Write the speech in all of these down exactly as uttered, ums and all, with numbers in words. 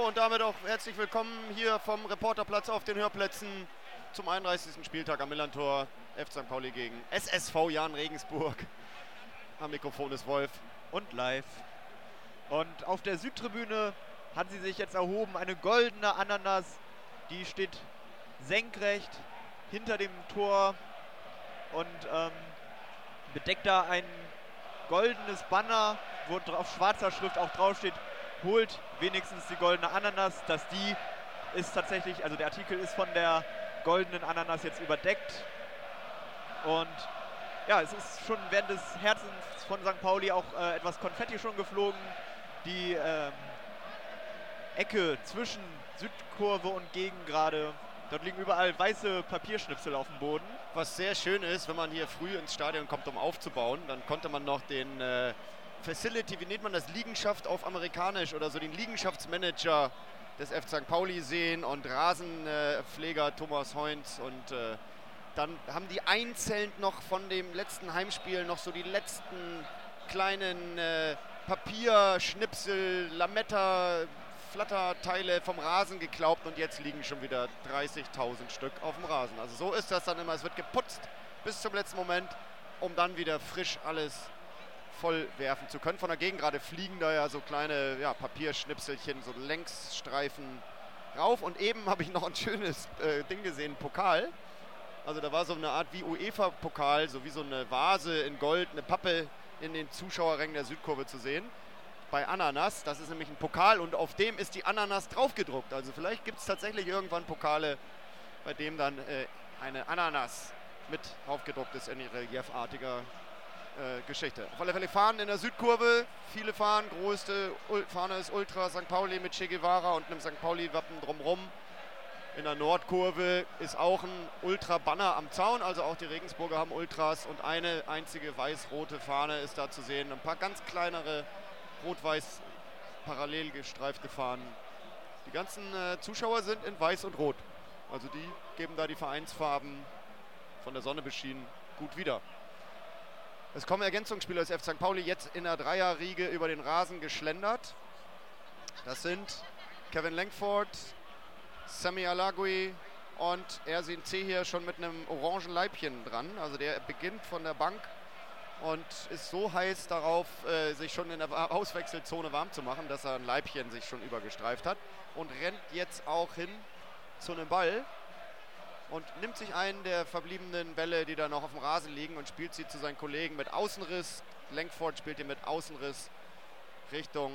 Hallo und damit auch herzlich willkommen hier vom Reporterplatz auf den Hörplätzen zum einunddreißigsten Spieltag am Millantor. F C Sankt Pauli gegen S S V Jahn Regensburg. Am Mikrofon ist Wolf. Und live. Und auf der Südtribüne hat sie sich jetzt erhoben, eine goldene Ananas, die steht senkrecht hinter dem Tor und ähm, bedeckt da ein goldenes Banner, wo auf schwarzer Schrift auch draufsteht, holt wenigstens die goldene Ananas. Dass die ist tatsächlich, also der Artikel ist von der goldenen Ananas jetzt überdeckt. Und ja, es ist schon während des Herzens von Sankt Pauli auch äh, etwas Konfetti schon geflogen. Die ähm, Ecke zwischen Südkurve und Gegengrade, dort liegen überall weiße Papierschnipsel auf dem Boden. Was sehr schön ist, wenn man hier früh ins Stadion kommt, um aufzubauen, dann konnte man noch den äh, Facility, wie nennt man das, Liegenschaft auf amerikanisch oder so, den Liegenschaftsmanager des F C Sankt Pauli sehen und Rasenpfleger äh, Thomas Heunz und äh, dann haben die einzeln noch von dem letzten Heimspiel noch so die letzten kleinen äh, Papierschnipsel, Lametta, Flatterteile vom Rasen geklaubt und jetzt liegen schon wieder dreißigtausend Stück auf dem Rasen. Also so ist das dann immer, es wird geputzt bis zum letzten Moment, um dann wieder frisch alles voll werfen zu können. Von der Gegengrade fliegen da ja so kleine ja, Papierschnipselchen, so Längsstreifen rauf und eben habe ich noch ein schönes äh, Ding gesehen, einen Pokal. Also da war so eine Art wie UEFA-Pokal, so wie so eine Vase in Gold, eine Pappe in den Zuschauerrängen der Südkurve zu sehen. Bei Ananas, das ist nämlich ein Pokal und auf dem ist die Ananas draufgedruckt. Also vielleicht gibt es tatsächlich irgendwann Pokale, bei dem dann äh, eine Ananas mit draufgedruckt ist in reliefartiger äh, Geschichte. Auf alle Fälle Fahnen in der Südkurve, viele Fahnen, größte Ul- Fahne ist Ultra Sankt Pauli mit Che Guevara und einem Sankt Pauli-Wappen drumrum. In der Nordkurve ist auch ein Ultra-Banner am Zaun, also auch die Regensburger haben Ultras und eine einzige weiß-rote Fahne ist da zu sehen. Ein paar ganz kleinere rot-weiß parallel gestreifte Fahnen. Die ganzen äh, Zuschauer sind in weiß und rot. Also die geben da die Vereinsfarben von der Sonne beschienen gut wieder. Es kommen Ergänzungsspieler des F C Sankt Pauli jetzt in der Dreierriege über den Rasen geschlendert. Das sind Kevin Langford, Sami Alagui und Ersin C hier schon mit einem orangen Leibchen dran. Also der beginnt von der Bank und ist so heiß darauf, äh, sich schon in der Auswechselzone warm zu machen, dass er ein Leibchen sich schon übergestreift hat und rennt jetzt auch hin zu einem Ball und nimmt sich einen der verbliebenen Bälle, die da noch auf dem Rasen liegen und spielt sie zu seinen Kollegen mit Außenriss. Langford spielt ihn mit Außenriss Richtung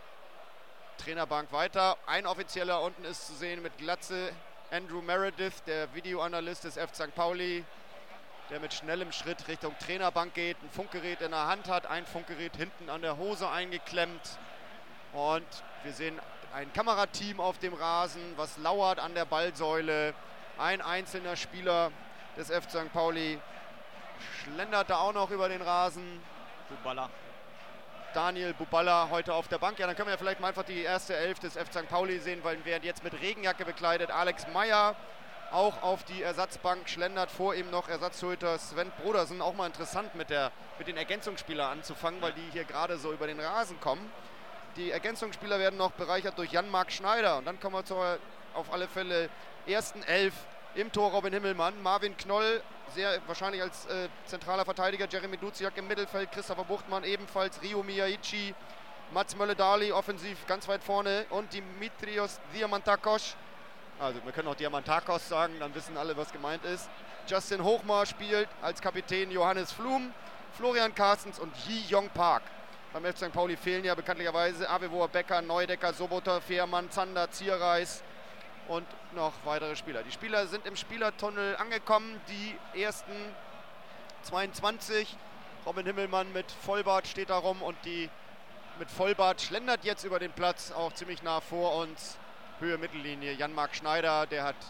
Trainerbank weiter. Ein Offizieller unten ist zu sehen mit Glatze, Andrew Meredith, der Videoanalyst des F C Sankt Pauli, der mit schnellem Schritt Richtung Trainerbank geht, ein Funkgerät in der Hand hat, ein Funkgerät hinten an der Hose eingeklemmt. Und wir sehen ein Kamerateam auf dem Rasen, was lauert an der Ballsäule. Ein einzelner Spieler des F C Sankt Pauli schlendert da auch noch über den Rasen. Buballa. Daniel Buballa heute auf der Bank. Ja, dann können wir ja vielleicht mal einfach die erste Elf des F C Sankt Pauli sehen, weil während jetzt mit Regenjacke bekleidet Alex Meyer auch auf die Ersatzbank schlendert. Vor ihm noch Ersatztorhüter Sven Brodersen. Auch mal interessant mit, der, mit den Ergänzungsspielern anzufangen, weil die hier gerade so über den Rasen kommen. Die Ergänzungsspieler werden noch bereichert durch Jan-Marc Schneider. Und dann kommen wir zur auf alle Fälle ersten Elf. Im Tor Robin Himmelmann, Marvin Knoll, sehr wahrscheinlich als äh, zentraler Verteidiger, Jeremy Duziak im Mittelfeld, Christopher Buchtmann ebenfalls, Rio Miyaichi, Mats Mölle-Dali offensiv ganz weit vorne und Dimitrios Diamantakos. Also wir können auch Diamantakos sagen, dann wissen alle, was gemeint ist. Justin Hochmar spielt als Kapitän Johannes Flum, Florian Carstens und Ji-Yong Park. Beim F C Sankt Pauli fehlen ja bekanntlicherweise Avevoa, Becker, Neudecker, Soboter, Fehrmann, Zander, Zierreis und noch weitere Spieler. Die Spieler sind im Spielertunnel angekommen, die ersten zweiundzwanzig. Robin Himmelmann mit Vollbart steht da rum und die mit Vollbart schlendert jetzt über den Platz, auch ziemlich nah vor uns. Höhe Mittellinie. Jan-Marc Schneider, der hat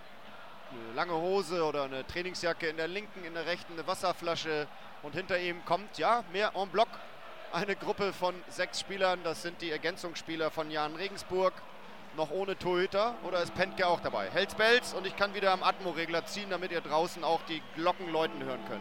eine lange Hose oder eine Trainingsjacke in der linken, in der rechten eine Wasserflasche und hinter ihm kommt, ja, mehr en bloc, eine Gruppe von sechs Spielern. Das sind die Ergänzungsspieler von Jahn Regensburg. Noch ohne Torhüter, oder ist Pentke auch dabei? Hält's Bells und ich kann wieder am Atmo-Regler ziehen, damit ihr draußen auch die Glocken läuten hören könnt.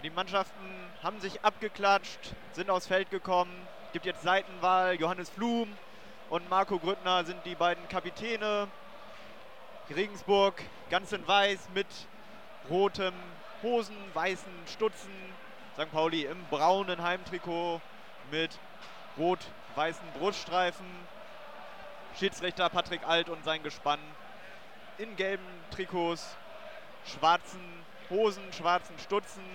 die Mannschaften haben sich abgeklatscht, sind aufs Feld gekommen. Es gibt jetzt Seitenwahl. Johannes Flum und Marco Grüttner sind die beiden Kapitäne. Regensburg ganz in weiß mit rotem Hosen, weißen Stutzen. Sankt Pauli im braunen Heimtrikot mit rot-weißen Bruststreifen. Schiedsrichter Patrick Alt und sein Gespann in gelben Trikots, schwarzen Hosen, schwarzen Stutzen.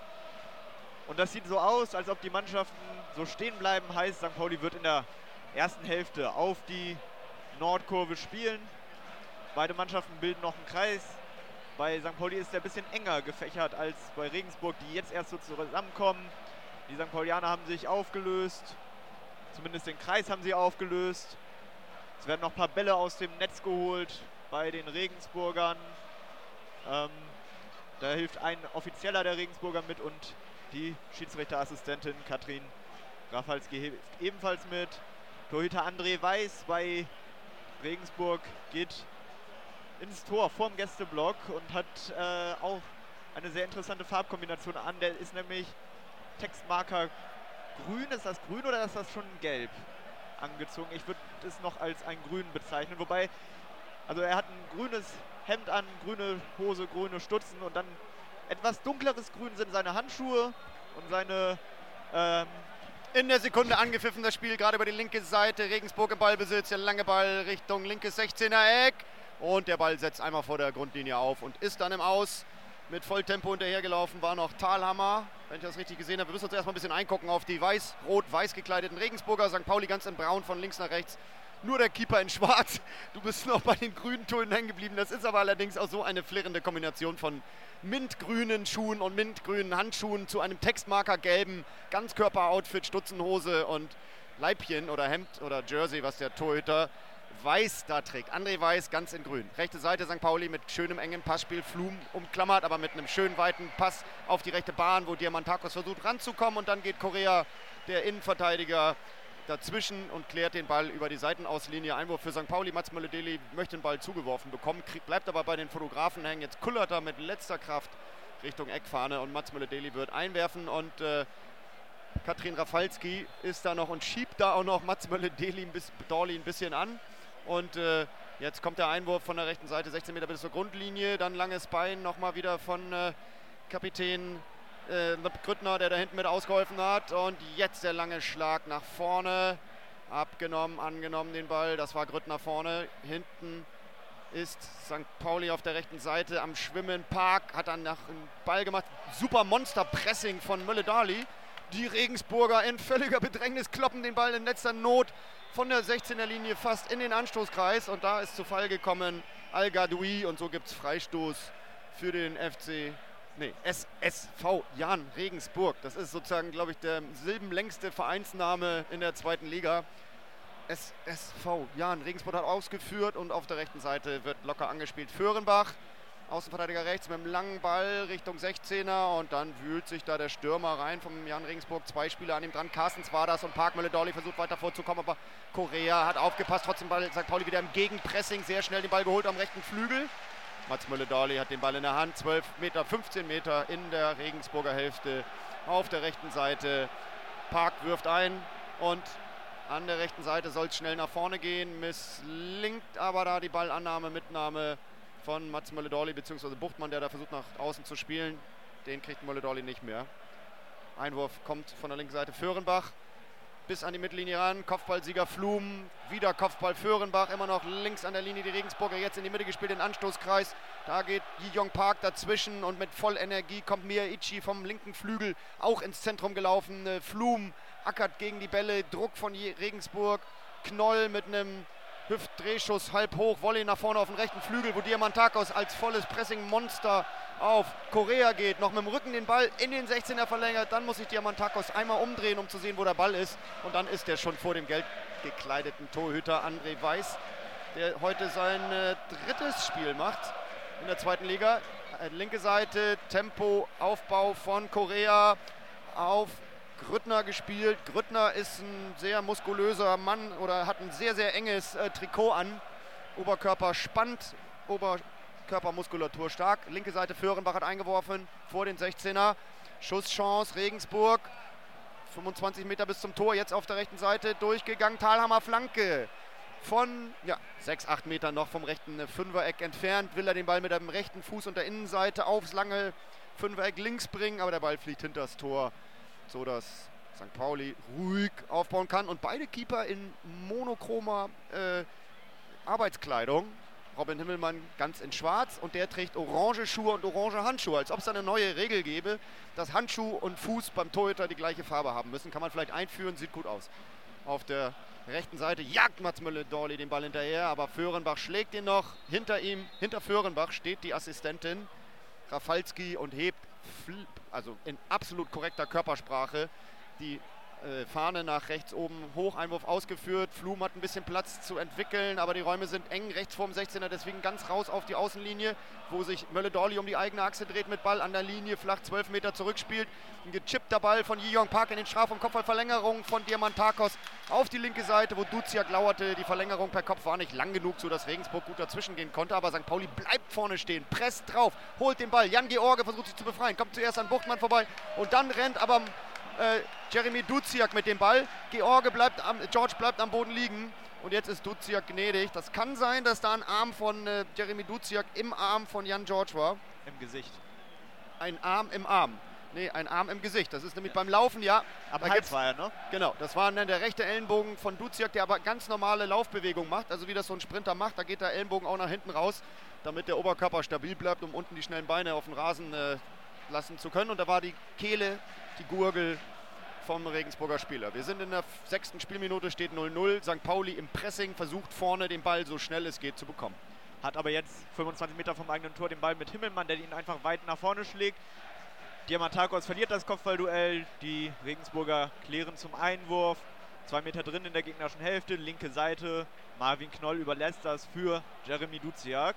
Und das sieht so aus, als ob die Mannschaften so stehen bleiben. Heißt, Sankt Pauli wird in der ersten Hälfte auf die Nordkurve spielen. Beide Mannschaften bilden noch einen Kreis. Bei Sankt Pauli ist der ein bisschen enger gefächert als bei Regensburg, die jetzt erst so zusammenkommen. Die Sankt Paulianer haben sich aufgelöst. Zumindest den Kreis haben sie aufgelöst. Es werden noch ein paar Bälle aus dem Netz geholt bei den Regensburgern. Ähm, da hilft ein Offizieller der Regensburger mit und die Schiedsrichterassistentin Katrin Rafalski hilft ebenfalls mit. Torhüter André Weiß bei Regensburg geht ins Tor vorm Gästeblock und hat äh, auch eine sehr interessante Farbkombination an. Der ist nämlich Textmarker grün. Ist das grün oder ist das schon gelb angezogen? Ich würde es noch als ein grün bezeichnen. Wobei, also er hat ein grünes Hemd an, grüne Hose, grüne Stutzen und dann etwas dunkleres Grün sind seine Handschuhe und seine... Ähm, In der Sekunde angepfiffen das Spiel, gerade über die linke Seite. Regensburg im Ballbesitz, der lange Ball Richtung linkes sechzehner Eck. Und der Ball setzt einmal vor der Grundlinie auf und ist dann im Aus. Mit Volltempo hinterhergelaufen war noch Thalhammer, wenn ich das richtig gesehen habe. Wir müssen uns erstmal ein bisschen eingucken auf die weiß, rot-weiß gekleideten Regensburger. Sankt Pauli ganz in braun von links nach rechts. Nur der Keeper in schwarz. Du bist noch bei den grünen Tönen hängen geblieben. Das ist aber allerdings auch so eine flirrende Kombination von mintgrünen Schuhen und mintgrünen Handschuhen zu einem Textmarker-gelben Ganzkörper-Outfit, Stutzenhose und Leibchen oder Hemd oder Jersey, was der Torhüter Weiß da trägt. André Weiß ganz in grün. Rechte Seite Sankt Pauli mit schönem engen Passspiel. Flum umklammert, aber mit einem schönen weiten Pass auf die rechte Bahn, wo Diamantakos versucht ranzukommen. Und dann geht Correa, der Innenverteidiger, dazwischen und klärt den Ball über die Seitenauslinie. Einwurf für Sankt Pauli. Mats Mölle-Deli möchte den Ball zugeworfen bekommen, krieg, bleibt aber bei den Fotografen hängen. Jetzt kullert er mit letzter Kraft Richtung Eckfahne und Mats Mölle-Deli wird einwerfen und äh, Katrin Rafalski ist da noch und schiebt da auch noch Mats Mölle-Deli ein bisschen, Dorli ein bisschen an. Und äh, jetzt kommt der Einwurf von der rechten Seite, sechzehn Meter bis zur Grundlinie. Dann langes Bein nochmal wieder von äh, Kapitän äh, Grüttner, der da hinten mit ausgeholfen hat. Und jetzt der lange Schlag nach vorne. Abgenommen, angenommen den Ball. Das war Grüttner vorne. Hinten ist Sankt Pauli auf der rechten Seite am Schwimmen. Park hat dann nach einen Ball gemacht. Super Monster-Pressing von Mölle-Dali. Die Regensburger in völliger Bedrängnis kloppen den Ball in letzter Not von der sechzehner Linie fast in den Anstoßkreis. Und da ist zu Fall gekommen Al-Gadoui. Und so gibt es Freistoß für den F C, nee, S S V Jan Regensburg. Das ist sozusagen, glaube ich, der silbenlängste Vereinsname in der zweiten Liga. S S V Jan Regensburg hat ausgeführt und auf der rechten Seite wird locker angespielt. Föhrenbach, Außenverteidiger rechts mit einem langen Ball Richtung sechzehner und dann wühlt sich da der Stürmer rein vom Jan Regensburg. Zwei Spieler an ihm dran, Carstens war das und Park Mölle-Dali versucht weiter vorzukommen, aber Correa hat aufgepasst. Trotzdem Ball Sankt Pauli wieder im Gegenpressing, sehr schnell den Ball geholt am rechten Flügel. Mats Mölle-Dali hat den Ball in der Hand, zwölf Meter, fünfzehn Meter in der Regensburger Hälfte auf der rechten Seite. Park wirft ein und an der rechten Seite soll es schnell nach vorne gehen. Misslingt aber da die Ballannahme, Mitnahme von Mats Mölle-Dali bzw. Buchtmann, der da versucht nach außen zu spielen. Den kriegt Mölle-Dali nicht mehr. Einwurf kommt von der linken Seite Föhrenbach bis an die Mittellinie ran. Kopfballsieger Flum, wieder Kopfball Föhrenbach, immer noch links an der Linie die Regensburger, jetzt in die Mitte gespielt, den Anstoßkreis. Da geht Yi-Jong Park dazwischen und mit Vollenergie kommt Miyaichi vom linken Flügel auch ins Zentrum gelaufen. Flum ackert gegen die Bälle, Druck von Regensburg. Knoll mit einem Hüftdrehschuss halb hoch, Volley nach vorne auf den rechten Flügel, wo Diamantakos als volles Pressing-Monster auf Correa geht, noch mit dem Rücken den Ball in den sechzehner verlängert, dann muss sich Diamantakos einmal umdrehen, um zu sehen, wo der Ball ist und dann ist er schon vor dem gelb gekleideten Torhüter André Weiß, der heute sein äh, drittes Spiel macht in der zweiten Liga. Äh, linke Seite, Tempo, Aufbau von Correa auf Grüttner gespielt. Grüttner ist ein sehr muskulöser Mann oder hat ein sehr, sehr enges äh, Trikot an. Oberkörper spannt, Oberkörpermuskulatur stark. Linke Seite Föhrenbach hat eingeworfen vor den sechzehner. Schusschance, Regensburg. fünfundzwanzig Meter bis zum Tor, jetzt auf der rechten Seite durchgegangen. Thalhammer Flanke von ja, sechs, acht Meter noch vom rechten Fünfereck entfernt. Will er den Ball mit dem rechten Fuß und der Innenseite aufs lange Fünfereck links bringen, aber der Ball fliegt hinter das Tor, so dass Sankt Pauli ruhig aufbauen kann. Und beide Keeper in monochromer äh, Arbeitskleidung. Robin Himmelmann ganz in schwarz und der trägt orange Schuhe und orange Handschuhe, als ob es eine neue Regel gäbe, dass Handschuh und Fuß beim Torhüter die gleiche Farbe haben müssen. Kann man vielleicht einführen, sieht gut aus. Auf der rechten Seite jagt Mats Mölle-Dörli den Ball hinterher, aber Föhrenbach schlägt ihn noch. Hinter ihm, hinter Föhrenbach steht die Assistentin Rafalski und hebt, also in absolut korrekter Körpersprache, die äh, Fahne nach rechts oben hoch, Einwurf ausgeführt. Flum hat ein bisschen Platz zu entwickeln, aber die Räume sind eng, rechts vorm sechzehner, deswegen ganz raus auf die Außenlinie, wo sich Mölle-Dörli um die eigene Achse dreht mit Ball an der Linie, flach zwölf Meter zurückspielt. Ein gechippter Ball von Ji-Young Park in den Strafraum, Kopfballverlängerung von Diamantakos auf die linke Seite, wo Duziak lauerte. Die Verlängerung per Kopf war nicht lang genug, sodass Regensburg gut dazwischen gehen konnte, aber Sankt Pauli bleibt vorne stehen, presst drauf, holt den Ball. Jan George versucht sich zu befreien, kommt zuerst an Buchtmann vorbei und dann rennt aber äh, Jeremy Duziak mit dem Ball. George bleibt am, George bleibt am Boden liegen und jetzt ist Duziak gnädig. Das kann sein, dass da ein Arm von äh, Jeremy Duziak im Arm von Jan George war. Im Gesicht. Ein Arm im Arm. Nee, ein Arm im Gesicht. Das ist nämlich ja beim Laufen, ja. Am Hals war er, ne? Genau, das war dann der rechte Ellenbogen von Duziak, der aber ganz normale Laufbewegung macht. Also wie das so ein Sprinter macht, da geht der Ellenbogen auch nach hinten raus, damit der Oberkörper stabil bleibt, um unten die schnellen Beine auf den Rasen äh, lassen zu können. Und da war die Kehle, die Gurgel vom Regensburger Spieler. Wir sind in der sechsten Spielminute, steht null null. Sankt Pauli im Pressing versucht vorne den Ball so schnell es geht zu bekommen. Hat aber jetzt fünfundzwanzig Meter vom eigenen Tor den Ball mit Himmelmann, der ihn einfach weit nach vorne schlägt. Diamantakos verliert das Kopfballduell. Die Regensburger klären zum Einwurf. Zwei Meter drin in der gegnerischen Hälfte, linke Seite. Marvin Knoll überlässt das für Jeremy Duziak.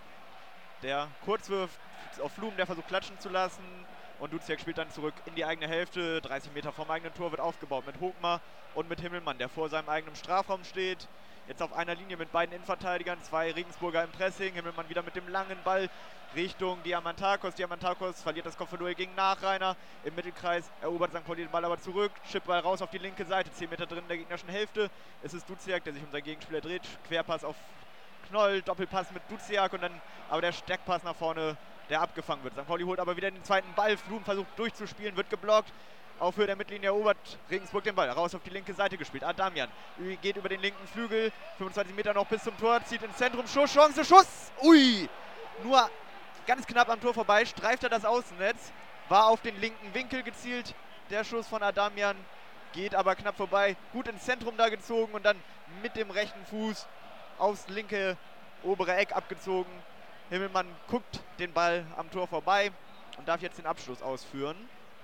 Der kurz wirft auf Flum, der versucht klatschen zu lassen. Und Duziak spielt dann zurück in die eigene Hälfte. dreißig Meter vom eigenen Tor wird aufgebaut mit Hochmar und mit Himmelmann, der vor seinem eigenen Strafraum steht. Jetzt auf einer Linie mit beiden Innenverteidigern, zwei Regensburger im Pressing. Himmelmann wieder mit dem langen Ball Richtung Diamantakos. Diamantakos verliert das Kopfballduell gegen Nachreiner. Im Mittelkreis erobert Sankt Pauli den Ball aber zurück. Chipball raus auf die linke Seite, zehn Meter drin in der gegnerischen Hälfte. Es ist Duziak, der sich um seinen Gegenspieler dreht. Querpass auf Knoll, Doppelpass mit Duziak und dann aber der Steckpass nach vorne, der abgefangen wird. Sankt Pauli holt aber wieder den zweiten Ball. Flum versucht durchzuspielen, wird geblockt. Auf Höhe der Mittellinie erobert Regensburg den Ball. Raus auf die linke Seite gespielt. Adamian geht über den linken Flügel. fünfundzwanzig Meter noch bis zum Tor. Zieht ins Zentrum. Schusschance. Schuss. Ui. Nur ganz knapp am Tor vorbei. Streift er das Außennetz. War auf den linken Winkel gezielt. Der Schuss von Adamian. Geht aber knapp vorbei. Gut ins Zentrum da gezogen. Und dann mit dem rechten Fuß aufs linke obere Eck abgezogen. Himmelmann guckt den Ball am Tor vorbei. Und darf jetzt den Abschluss ausführen.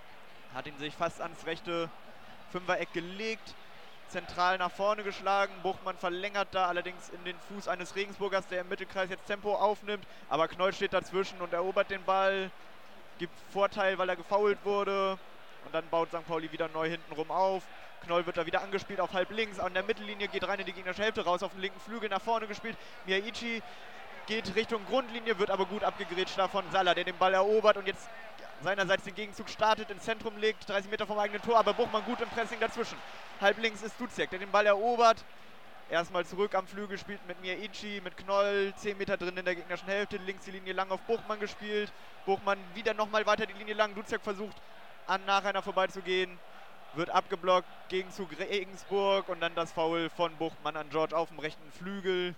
Hat ihn sich fast ans rechte Fünfereck gelegt, zentral nach vorne geschlagen. Buchtmann verlängert da allerdings in den Fuß eines Regensburgers, der im Mittelkreis jetzt Tempo aufnimmt. Aber Knoll steht dazwischen und erobert den Ball, gibt Vorteil, weil er gefoult wurde. Und dann baut Sankt Pauli wieder neu hintenrum auf. Knoll wird da wieder angespielt auf halb links. An der Mittellinie geht rein in die gegnerische Hälfte, raus auf den linken Flügel, nach vorne gespielt. Miyaichi geht Richtung Grundlinie, wird aber gut abgegrätscht da von Salah, der den Ball erobert und jetzt seinerseits den Gegenzug startet, ins Zentrum legt, dreißig Meter vom eigenen Tor, aber Buchmann gut im Pressing dazwischen. Halb links ist Duziak, der den Ball erobert. Erstmal zurück am Flügel, spielt mit Miyaichi, mit Knoll, zehn Meter drin in der gegnerischen Hälfte, links die Linie lang auf Buchmann gespielt. Buchmann wieder nochmal weiter die Linie lang, Duziak versucht an Nachreiner vorbeizugehen, wird abgeblockt, Gegenzug Regensburg und dann das Foul von Buchmann an George auf dem rechten Flügel.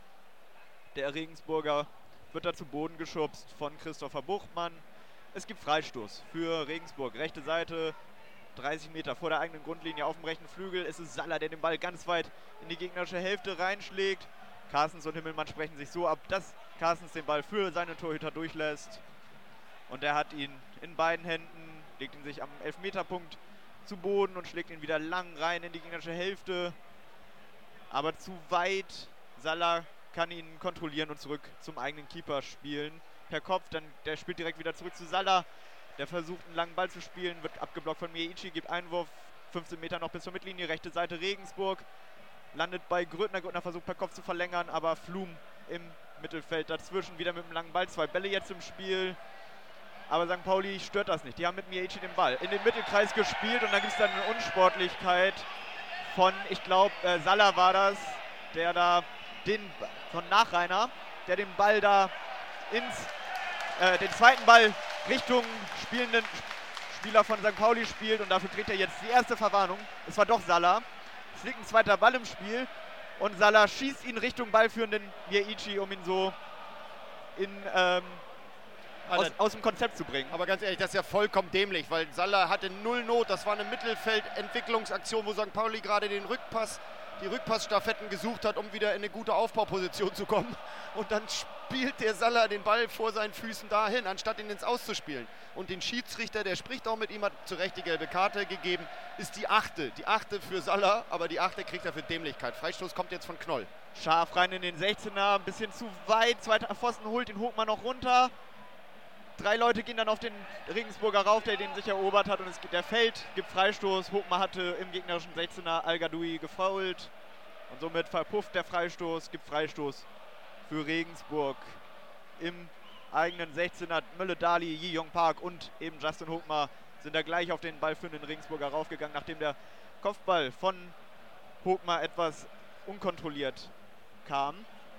Der Regensburger wird da zu Boden geschubst von Christopher Buchmann. Es gibt Freistoß für Regensburg. Rechte Seite, dreißig Meter vor der eigenen Grundlinie auf dem rechten Flügel. Es ist Salah, der den Ball ganz weit in die gegnerische Hälfte reinschlägt. Carstens und Himmelmann sprechen sich so ab, dass Carstens den Ball für seinen Torhüter durchlässt. Und er hat ihn in beiden Händen, legt ihn sich am Elfmeterpunkt zu Boden und schlägt ihn wieder lang rein in die gegnerische Hälfte. Aber zu weit. Salah kann ihn kontrollieren und zurück zum eigenen Keeper spielen. Per Kopf, dann der spielt direkt wieder zurück zu Salah. Der versucht einen langen Ball zu spielen, wird abgeblockt von Miyaichi, gibt Einwurf, fünfzehn Meter noch bis zur Mittellinie, rechte Seite Regensburg. Landet bei Grödner, Grödner versucht per Kopf zu verlängern, aber Flum im Mittelfeld dazwischen, wieder mit einem langen Ball, zwei Bälle jetzt im Spiel. Aber Sankt Pauli stört das nicht. Die haben mit Miyaichi den Ball in den Mittelkreis gespielt und dann gibt es dann eine Unsportlichkeit von, ich glaube, äh, Salah war das, der da den, von Nachreiner, der den Ball da ins, äh, den zweiten Ball Richtung spielenden Spieler von Sankt Pauli spielt und dafür kriegt er jetzt die erste Verwarnung. Es war doch Salah. Es liegt ein zweiter Ball im Spiel und Salah schießt ihn Richtung ballführenden Miyaichi, um ihn so in, ähm, aus, aus dem Konzept zu bringen. Aber ganz ehrlich, das ist ja vollkommen dämlich, weil Salah hatte null Not. Das war eine Mittelfeldentwicklungsaktion, wo Sankt Pauli gerade den Rückpass, die Rückpassstaffetten gesucht hat, um wieder in eine gute Aufbauposition zu kommen. Und dann spielt der Salah den Ball vor seinen Füßen dahin, anstatt ihn ins Auszuspielen. Und den Schiedsrichter, der spricht auch mit ihm, hat zu Recht die gelbe Karte gegeben, ist die achte. Die achte für Salah, aber die achte kriegt er für Dämlichkeit. Freistoß kommt jetzt von Knoll. Scharf rein in den sechzehner, ein bisschen zu weit. Zweiter Pfosten holt den Hochmann noch runter. Drei Leute gehen dann auf den Regensburger rauf, der den sich erobert hat und es, der fällt, gibt Freistoß. Hochmann hatte im gegnerischen sechzehner Al-Gadoui gefoult und somit verpufft der Freistoß, gibt Freistoß für Regensburg. Im eigenen sechzehner Mülle Dali, Yi Yong Park und eben Justin Hochmann sind da gleich auf den ballführenden Regensburger raufgegangen, nachdem der Kopfball von Hochmann etwas unkontrolliert kam.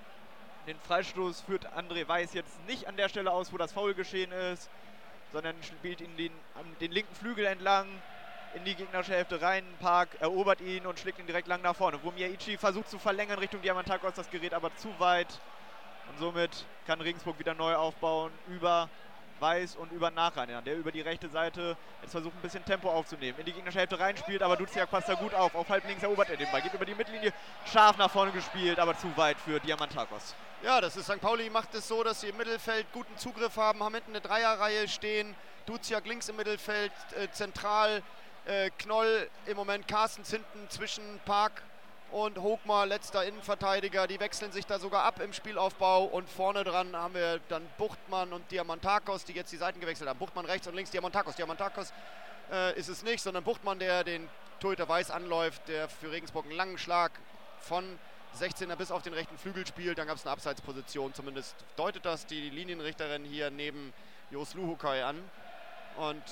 Den Freistoß führt André Weiß jetzt nicht an der Stelle aus, wo das Foul geschehen ist, sondern spielt ihn den, den linken Flügel entlang in die gegnerische Hälfte rein. Park erobert ihn und schlägt ihn direkt lang nach vorne. Wo Miyaichi versucht zu verlängern Richtung Diamantakos, das gerät aber zu weit. Und somit kann Regensburg wieder neu aufbauen über Weiß und über Nachreiner, der über die rechte Seite jetzt versucht ein bisschen Tempo aufzunehmen. In die gegnerische Hälfte reinspielt, aber Duziak passt da gut auf. Auf halb links erobert er den Ball, geht über die Mittellinie, scharf nach vorne gespielt, aber zu weit für Diamantakos. Ja, das ist Sankt Pauli, macht es so, dass sie im Mittelfeld guten Zugriff haben, haben hinten eine Dreierreihe stehen. Duziak links im Mittelfeld, äh, zentral, äh, Knoll im Moment, Carstens hinten zwischen Park und Hochmar, letzter Innenverteidiger. Die wechseln sich da sogar ab im Spielaufbau und vorne dran haben wir dann Buchtmann und Diamantakos, die jetzt die Seiten gewechselt haben. Buchtmann rechts und links, Diamantakos. Diamantakos äh, ist es nicht, sondern Buchtmann, der den Torhüter Weiß anläuft, der für Regensburg einen langen Schlag von sechzehner bis auf den rechten Flügel spielt. Dann gab es eine Abseitsposition, zumindest deutet das die Linienrichterin hier neben Jos Luhukai an. Und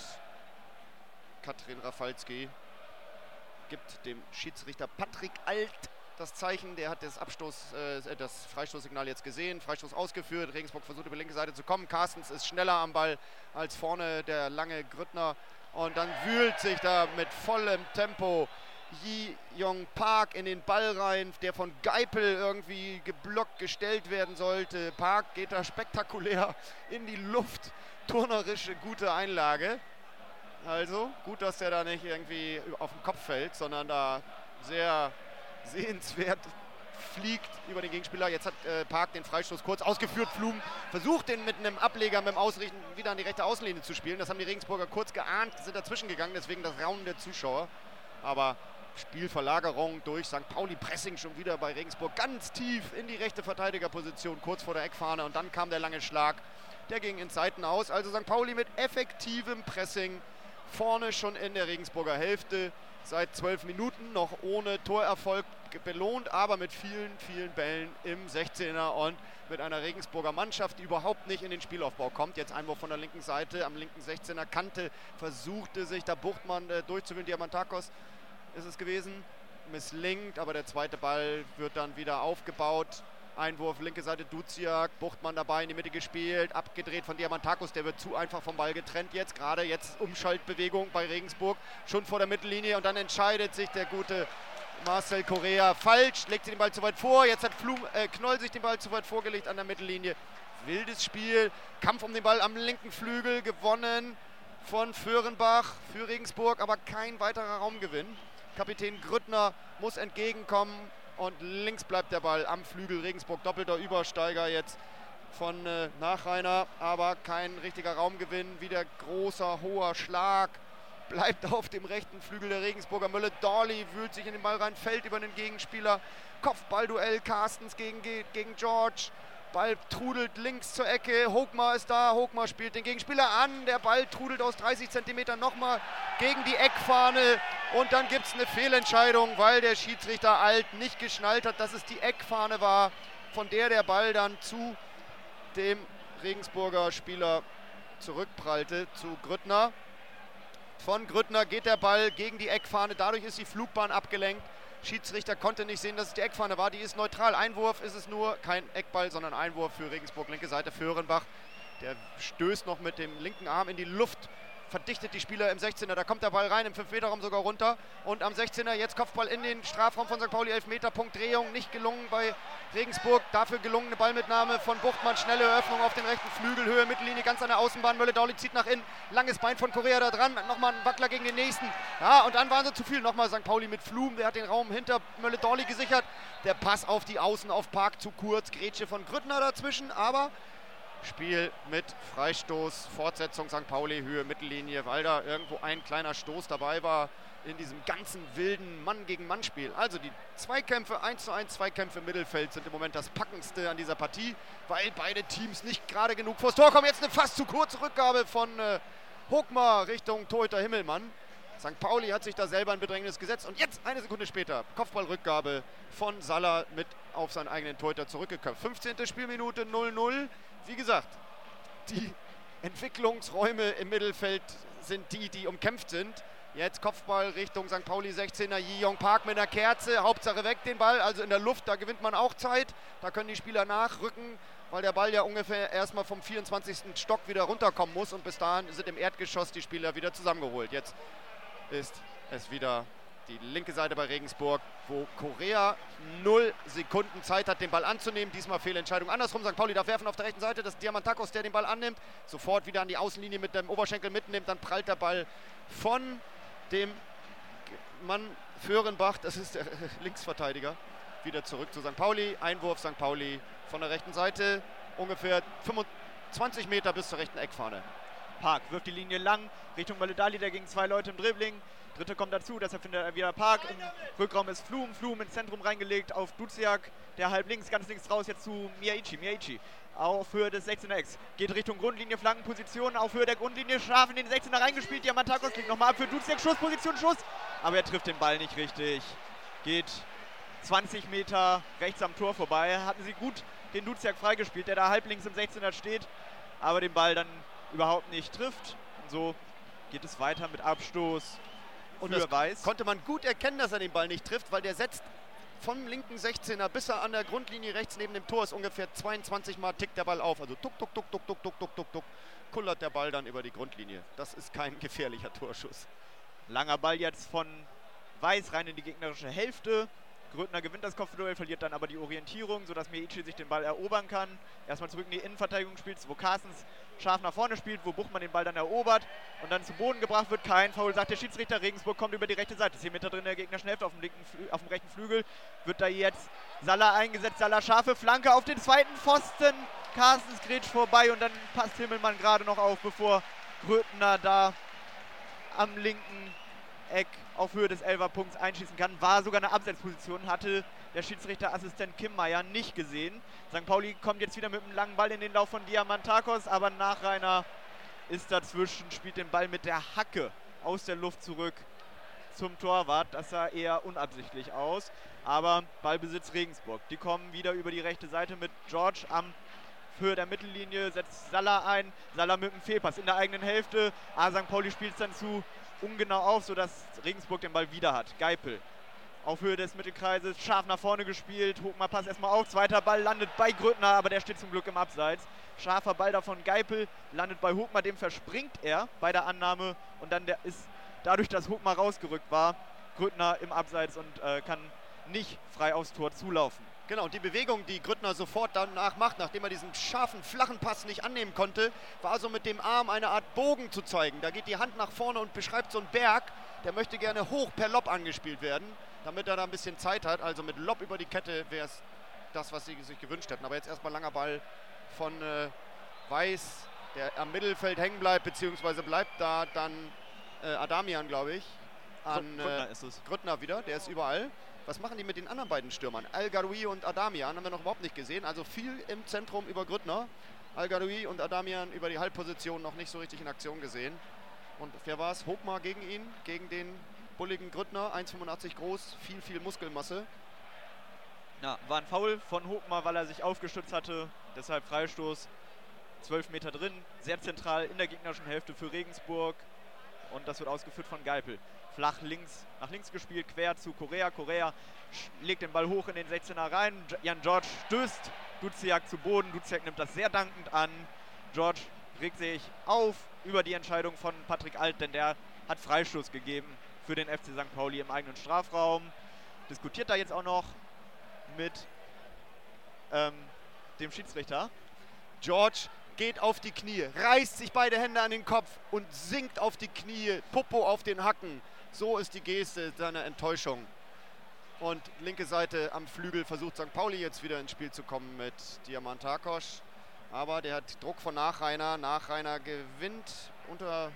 Katrin Rafalski gibt dem Schiedsrichter Patrick Alt das Zeichen. Der hat das Abstoß, äh, das Freistoßsignal jetzt gesehen. Freistoß ausgeführt. Regensburg versucht über die linke Seite zu kommen. Carstens ist schneller am Ball als vorne der lange Grüttner. Und dann wühlt sich da mit vollem Tempo Yi Yong Park in den Ball rein, der von Geipel irgendwie geblockt gestellt werden sollte. Park geht da spektakulär in die Luft. Turnerische gute Einlage. Also gut, dass der da nicht irgendwie auf den Kopf fällt, sondern da sehr sehenswert fliegt über den Gegenspieler. Jetzt hat äh, Park den Freistoß kurz ausgeführt. Flum versucht den mit einem Ableger, mit dem Ausrichten wieder an die rechte Außenlinie zu spielen. Das haben die Regensburger kurz geahnt, sind dazwischen gegangen, deswegen das Raunen der Zuschauer. Aber Spielverlagerung durch Sankt Pauli, Pressing schon wieder bei Regensburg ganz tief in die rechte Verteidigerposition, kurz vor der Eckfahne, und dann kam der lange Schlag. Der ging in Seiten aus. Also Sankt Pauli mit effektivem Pressing vorne schon in der Regensburger Hälfte. Seit zwölf Minuten noch ohne Torerfolg belohnt, aber mit vielen, vielen Bällen im sechzehner und mit einer Regensburger Mannschaft, die überhaupt nicht in den Spielaufbau kommt. Jetzt Einwurf von der linken Seite, am linken sechzehner Kante versuchte sich da Buchtmann äh, durchzuwählen. Diamantakos ist es gewesen, misslingt, aber der zweite Ball wird dann wieder aufgebaut. Einwurf, linke Seite Duziak, Buchtmann dabei in die Mitte gespielt, abgedreht von Diamantakos, der wird zu einfach vom Ball getrennt jetzt, gerade jetzt Umschaltbewegung bei Regensburg, schon vor der Mittellinie, und dann entscheidet sich der gute Marcel Correa falsch, legt sich den Ball zu weit vor, jetzt hat Flum, äh, Knoll sich den Ball zu weit vorgelegt an der Mittellinie. Wildes Spiel, Kampf um den Ball am linken Flügel, gewonnen von Föhrenbach für Regensburg, aber kein weiterer Raumgewinn. Kapitän Grüttner muss entgegenkommen. Und links bleibt der Ball am Flügel. Regensburg doppelter Übersteiger jetzt von äh, Nachreiner, aber kein richtiger Raumgewinn. Wieder großer, hoher Schlag. Bleibt auf dem rechten Flügel der Regensburger. Mülle Dorli wühlt sich in den Ball rein, fällt über den Gegenspieler. Kopfballduell, Carstens gegen, gegen George. Ball trudelt links zur Ecke. Hochmar ist da. Hochmar spielt den Gegenspieler an. Der Ball trudelt aus dreißig Zentimetern nochmal gegen die Eckfahne. Und dann gibt es eine Fehlentscheidung, weil der Schiedsrichter Alt nicht geschnallt hat, dass es die Eckfahne war, von der der Ball dann zu dem Regensburger Spieler zurückprallte zu Grüttner. Von Grüttner geht der Ball gegen die Eckfahne, dadurch ist die Flugbahn abgelenkt. Schiedsrichter konnte nicht sehen, dass es die Eckfahne war, die ist neutral. Einwurf ist es nur, kein Eckball, sondern Einwurf für Regensburg, linke Seite für Hörenbach. Der stößt noch mit dem linken Arm in die Luft, verdichtet die Spieler im sechzehner, da kommt der Ball rein, im fünf Meter Raum sogar runter. Und am sechzehner jetzt Kopfball in den Strafraum von Sankt Pauli, Elfmeterpunkt, Drehung, nicht gelungen bei Regensburg. Dafür gelungene Ballmitnahme von Buchtmann, schnelle Eröffnung auf den rechten Flügel, Höhe, Mittellinie, ganz an der Außenbahn. Mölle-Dauli zieht nach innen, langes Bein von Korea da dran, nochmal ein Wackler gegen den nächsten. Ja, und dann waren sie zu viel, nochmal Sankt Pauli mit Flum, der hat den Raum hinter Mölle-Dauli gesichert. Der Pass auf die Außen, auf Park zu kurz, Grätsche von Grüttner dazwischen, aber Spiel mit Freistoß, Fortsetzung Sankt Pauli, Höhe, Mittellinie, weil da irgendwo ein kleiner Stoß dabei war in diesem ganzen wilden Mann-gegen-Mann-Spiel. Also die Zweikämpfe, eins zu eins Zweikämpfe im Mittelfeld sind im Moment das Packendste an dieser Partie, weil beide Teams nicht gerade genug vors Tor kommen. Jetzt eine fast zu kurze Rückgabe von äh, Hochmar Richtung Torhüter Himmelmann. Sankt Pauli hat sich da selber in Bedrängnis gesetzt und jetzt eine Sekunde später Kopfballrückgabe von Salah mit auf seinen eigenen Torhüter zurückgeköpft. fünfzehnte Spielminute null null. Wie gesagt, die Entwicklungsräume im Mittelfeld sind die, die umkämpft sind. Jetzt Kopfball Richtung Sankt Pauli sechzehner, Ji-Young Park mit einer Kerze, Hauptsache weg den Ball, also in der Luft, da gewinnt man auch Zeit. Da können die Spieler nachrücken, weil der Ball ja ungefähr erstmal vom vierundzwanzigsten Stock wieder runterkommen muss und bis dahin sind im Erdgeschoss die Spieler wieder zusammengeholt. Jetzt ist es wieder die linke Seite bei Regensburg, wo Korea null Sekunden Zeit hat, den Ball anzunehmen. Diesmal Fehlentscheidung. Andersrum, Sankt Pauli darf werfen auf der rechten Seite. Das ist Diamantakos, der den Ball annimmt. Sofort wieder an die Außenlinie mit dem Oberschenkel mitnimmt. Dann prallt der Ball von dem Mann Föhrenbach, das ist der Linksverteidiger, wieder zurück zu Sankt Pauli. Einwurf Sankt Pauli von der rechten Seite. Ungefähr fünfundzwanzig Meter bis zur rechten Eckfahne. Park wirft die Linie lang Richtung Mölle-Dauli, der gegen zwei Leute im Dribbling. Dritte kommt dazu, deshalb findet er wieder Park. Im Rückraum ist Flum, Flum ins Zentrum reingelegt auf Duziak, der halb links, ganz links raus jetzt zu Miyaichi. Miyaichi auf Höhe des sechzehner Ecks, geht Richtung Grundlinie, Flankenposition, auf Höhe der Grundlinie, scharf in den sechzehner reingespielt. Diamantakos legt nochmal ab für Duziak, Schussposition, Schuss, aber er trifft den Ball nicht richtig. Geht zwanzig Meter rechts am Tor vorbei, hatten sie gut den Duziak freigespielt, der da halb links im sechzehner steht, aber den Ball dann überhaupt nicht trifft. Und so geht es weiter mit Abstoß. Und das Weiß. Konnte man gut erkennen, dass er den Ball nicht trifft, weil der setzt vom linken sechzehner bis er an der Grundlinie rechts neben dem Tor ist, ungefähr zweiundzwanzig Mal tickt der Ball auf. Also tuck, tuck, tuck, tuck, tuck, tuck, tuck, tuck, tuck, kullert der Ball dann über die Grundlinie. Das ist kein gefährlicher Torschuss. Langer Ball jetzt von Weiß rein in die gegnerische Hälfte. Grüttner gewinnt das Kopfduell, verliert dann aber die Orientierung, sodass Miyaichi sich den Ball erobern kann. Erstmal zurück in die Innenverteidigung spielt, wo Carstens scharf nach vorne spielt, wo Buchmann den Ball dann erobert und dann zu Boden gebracht wird. Kein Foul, sagt der Schiedsrichter. Regensburg kommt über die rechte Seite. zehn Meter drin in der gegnerischen Hälfte auf dem, linken auf dem rechten Flügel. Wird da jetzt Salah eingesetzt. Salah scharfe Flanke auf den zweiten Pfosten. Carstens grätscht vorbei und dann passt Himmelmann gerade noch auf, bevor Grüttner da am linken Eck auf Höhe des Elferpunkts einschießen kann. War sogar eine Abseitsposition, hatte der Schiedsrichterassistent Kimmeier nicht gesehen. Sankt Pauli kommt jetzt wieder mit einem langen Ball in den Lauf von Diamantakos, aber Nachreiner ist dazwischen, spielt den Ball mit der Hacke aus der Luft zurück zum Torwart. Das sah eher unabsichtlich aus, aber Ballbesitz Regensburg. Die kommen wieder über die rechte Seite mit George am Höhe der Mittellinie, setzt Salah ein. Salah mit einem Fehlpass in der eigenen Hälfte. Ah, Sankt Pauli spielt es dann zu ungenau auf, sodass Regensburg den Ball wieder hat. Geipel auf Höhe des Mittelkreises, scharf nach vorne gespielt. Hochmar passt erstmal auf, zweiter Ball landet bei Grüttner, aber der steht zum Glück im Abseits. Scharfer Ball davon Geipel, landet bei Hochmar, dem verspringt er bei der Annahme und dann der ist, dadurch, dass Hochmar rausgerückt war, Grüttner im Abseits und äh, kann nicht frei aufs Tor zulaufen. Genau, und die Bewegung, die Grüttner sofort danach macht, nachdem er diesen scharfen, flachen Pass nicht annehmen konnte, war so mit dem Arm eine Art Bogen zu zeigen. Da geht die Hand nach vorne und beschreibt so einen Berg, der möchte gerne hoch per Lob angespielt werden, damit er da ein bisschen Zeit hat. Also mit Lob über die Kette wäre es das, was sie sich gewünscht hätten. Aber jetzt erstmal langer Ball von äh, Weiß, der am Mittelfeld hängen bleibt, beziehungsweise bleibt da dann äh, Adamian, glaube ich, an äh, Grüttner ist es. Grüttner wieder, der ist überall. Was machen die mit den anderen beiden Stürmern? Al-Garoui und Adamian haben wir noch überhaupt nicht gesehen. Also viel im Zentrum über Grüttner. Al-Garoui und Adamian über die Halbposition noch nicht so richtig in Aktion gesehen. Und wer war es? Hochmar gegen ihn, gegen den bulligen Grüttner. eins Komma fünfundachtzig groß, viel, viel Muskelmasse. Ja, war ein Foul von Hochmar, weil er sich aufgestützt hatte. Deshalb Freistoß zwölf Meter drin, sehr zentral in der gegnerischen Hälfte für Regensburg. Und das wird ausgeführt von Geipel. Flach links, nach links gespielt, quer zu Korea. Korea legt den Ball hoch in den sechzehner rein. Jan George stößt Duziak zu Boden. Duziak nimmt das sehr dankend an. George regt sich auf über die Entscheidung von Patrick Alt, denn der hat Freistoß gegeben für den F C Sankt Pauli im eigenen Strafraum. Diskutiert da jetzt auch noch mit ähm, dem Schiedsrichter. George geht auf die Knie, reißt sich beide Hände an den Kopf und sinkt auf die Knie, Popo auf den Hacken. So ist die Geste seiner Enttäuschung. Und linke Seite am Flügel versucht Sankt Pauli jetzt wieder ins Spiel zu kommen mit Diamantakos. Aber der hat Druck von Nachreiner. Nachreiner gewinnt unter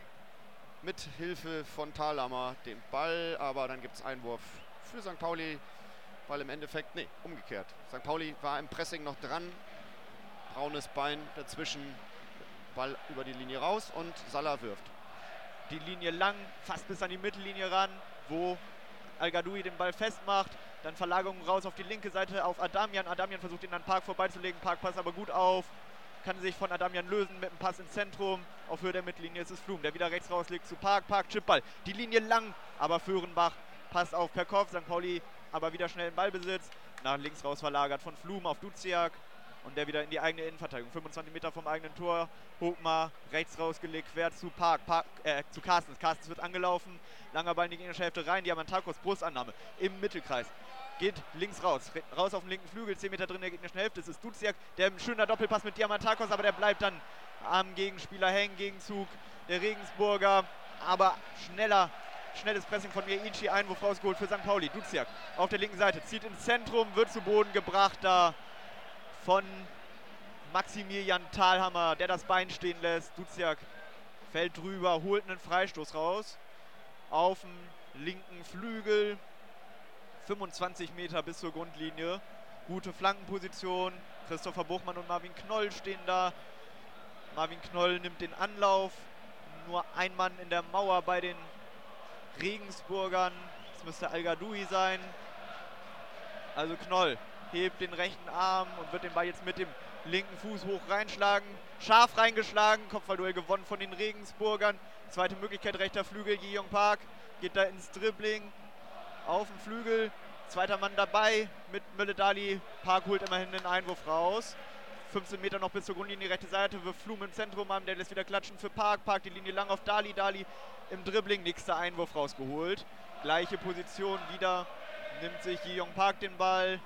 Mithilfe von Thalhammer den Ball. Aber dann gibt es Einwurf für Sankt Pauli, weil im Endeffekt, nee, umgekehrt. Sankt Pauli war im Pressing noch dran. Braunes Bein dazwischen, Ball über die Linie raus und Salah wirft. Die Linie lang, fast bis an die Mittellinie ran, wo Al-Gadoui den Ball festmacht. Dann Verlagerung raus auf die linke Seite auf Adamian. Adamian versucht ihn an Park vorbeizulegen. Park passt aber gut auf. Kann sich von Adamian lösen mit einem Pass ins Zentrum. Auf Höhe der Mittellinie ist es Flum, der wieder rechts rauslegt zu Park. Park, Chipball. Die Linie lang, aber Föhrenbach passt auf Perkov. Sankt Pauli aber wieder schnell in Ballbesitz. Nach links raus verlagert von Flum auf Duziak. Und der wieder in die eigene Innenverteidigung. fünfundzwanzig Meter vom eigenen Tor. Hochmar rechts rausgelegt, quer zu Park. Park äh, zu Carstens. Carstens wird angelaufen. Langer Ball in die gegnerische Hälfte rein. Diamantakos, Brustannahme im Mittelkreis. Geht links raus. Raus auf den linken Flügel. zehn Meter drin in der gegnerischen Hälfte. Es ist Duziak. Der ein schöner Doppelpass mit Diamantakos. Aber der bleibt dann am Gegenspieler hängen. Gegenzug der Regensburger. Aber schneller. Schnelles Pressing von Meiichi. Einwurf rausgeholt für Sankt Pauli. Duziak auf der linken Seite. Zieht ins Zentrum. Wird zu Boden gebracht da von Maximilian Thalhammer, der das Bein stehen lässt. Duziak fällt drüber, holt einen Freistoß raus. Auf dem linken Flügel. fünfundzwanzig Meter bis zur Grundlinie. Gute Flankenposition. Christopher Buchmann und Marvin Knoll stehen da. Marvin Knoll nimmt den Anlauf. Nur ein Mann in der Mauer bei den Regensburgern. Das müsste Al-Gadoui sein. Also Knoll hebt den rechten Arm und wird den Ball jetzt mit dem linken Fuß hoch reinschlagen. Scharf reingeschlagen, Kopfballduell gewonnen von den Regensburgern. Zweite Möglichkeit, rechter Flügel, Ji-Young Park geht da ins Dribbling. Auf dem Flügel, zweiter Mann dabei mit Mölle-Dali. Park holt immerhin den Einwurf raus. fünfzehn Meter noch bis zur Grundlinie, rechte Seite, wirft Flum im Zentrum an, der lässt wieder klatschen für Park. Park die Linie lang auf Dali, Dali im Dribbling, nächster Einwurf rausgeholt. Gleiche Position wieder, nimmt sich Ji-Young Park den Ball.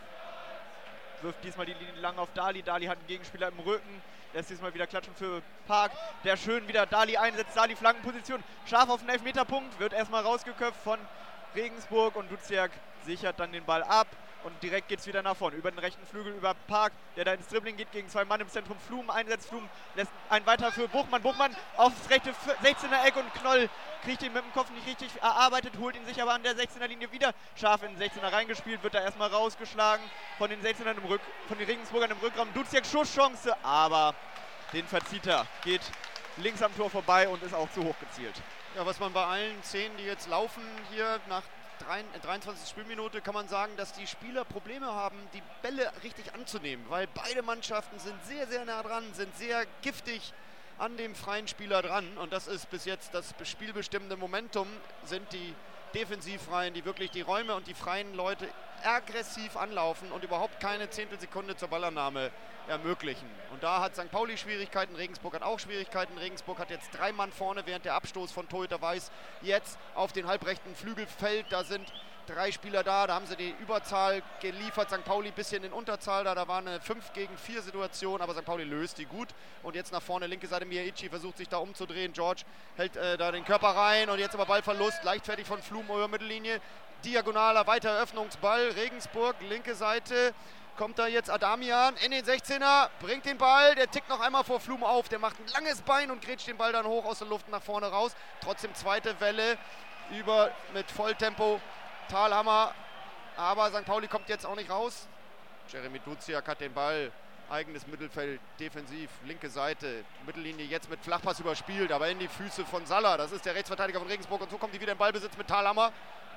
Wirft diesmal die Linie lang auf Dali. Dali hat einen Gegenspieler im Rücken. Lässt diesmal wieder klatschen für Park, der schön wieder Dali einsetzt. Dali Flankenposition. Scharf auf den Elfmeterpunkt. Wird erstmal rausgeköpft von Regensburg. Und Duziak sichert dann den Ball ab. Und direkt geht es wieder nach vorne. Über den rechten Flügel, über Park, der da ins Dribbling geht gegen zwei Mann im Zentrum. Flum einsetzt. Flum lässt einen weiter für Buchmann. Buchmann aufs rechte sechzehner Eck und Knoll kriegt ihn mit dem Kopf nicht richtig erarbeitet, holt ihn sich aber an der sechzehner Linie wieder. Scharf in den sechzehner reingespielt, wird da erstmal rausgeschlagen von den sechzehnern im Rück, von den Regensburgern im Rückraum. Duziak Schusschance, aber den verzieht er. Geht links am Tor vorbei und ist auch zu hoch gezielt. Ja, was man bei allen Szenen, die jetzt laufen hier nach dreiundzwanzigsten Spielminute, kann man sagen, dass die Spieler Probleme haben, die Bälle richtig anzunehmen, weil beide Mannschaften sind sehr, sehr nah dran, sind sehr giftig an dem freien Spieler dran und das ist bis jetzt das spielbestimmende Momentum, sind die Defensivreihen, die wirklich die Räume und die freien Leute aggressiv anlaufen und überhaupt keine Zehntelsekunde zur Ballannahme ermöglichen. Und da hat Sankt Pauli Schwierigkeiten, Regensburg hat auch Schwierigkeiten. Regensburg hat jetzt drei Mann vorne, während der Abstoß von Torhüter Weiß jetzt auf den halbrechten Flügel fällt. Da sind drei Spieler da, da haben sie die Überzahl geliefert. Sankt Pauli ein bisschen in Unterzahl, da, da war eine fünf gegen vier Situation, aber Sankt Pauli löst die gut. Und jetzt nach vorne, linke Seite, Meiichi versucht sich da umzudrehen. George hält äh, da den Körper rein und jetzt aber Ballverlust, leichtfertig von Flum über Mittellinie. Diagonaler weiter Eröffnungsball, Regensburg, linke Seite. Kommt da jetzt Adamian in den sechzehner, bringt den Ball, der tickt noch einmal vor Flum auf, der macht ein langes Bein und grätscht den Ball dann hoch aus der Luft nach vorne raus. Trotzdem zweite Welle über mit Volltempo Thalhammer, aber Sankt Pauli kommt jetzt auch nicht raus. Jeremy Duziak hat den Ball, eigenes Mittelfeld, defensiv, linke Seite, Mittellinie jetzt mit Flachpass überspielt, aber in die Füße von Salah, das ist der Rechtsverteidiger von Regensburg und so kommt die wieder in Ballbesitz mit Thalhammer.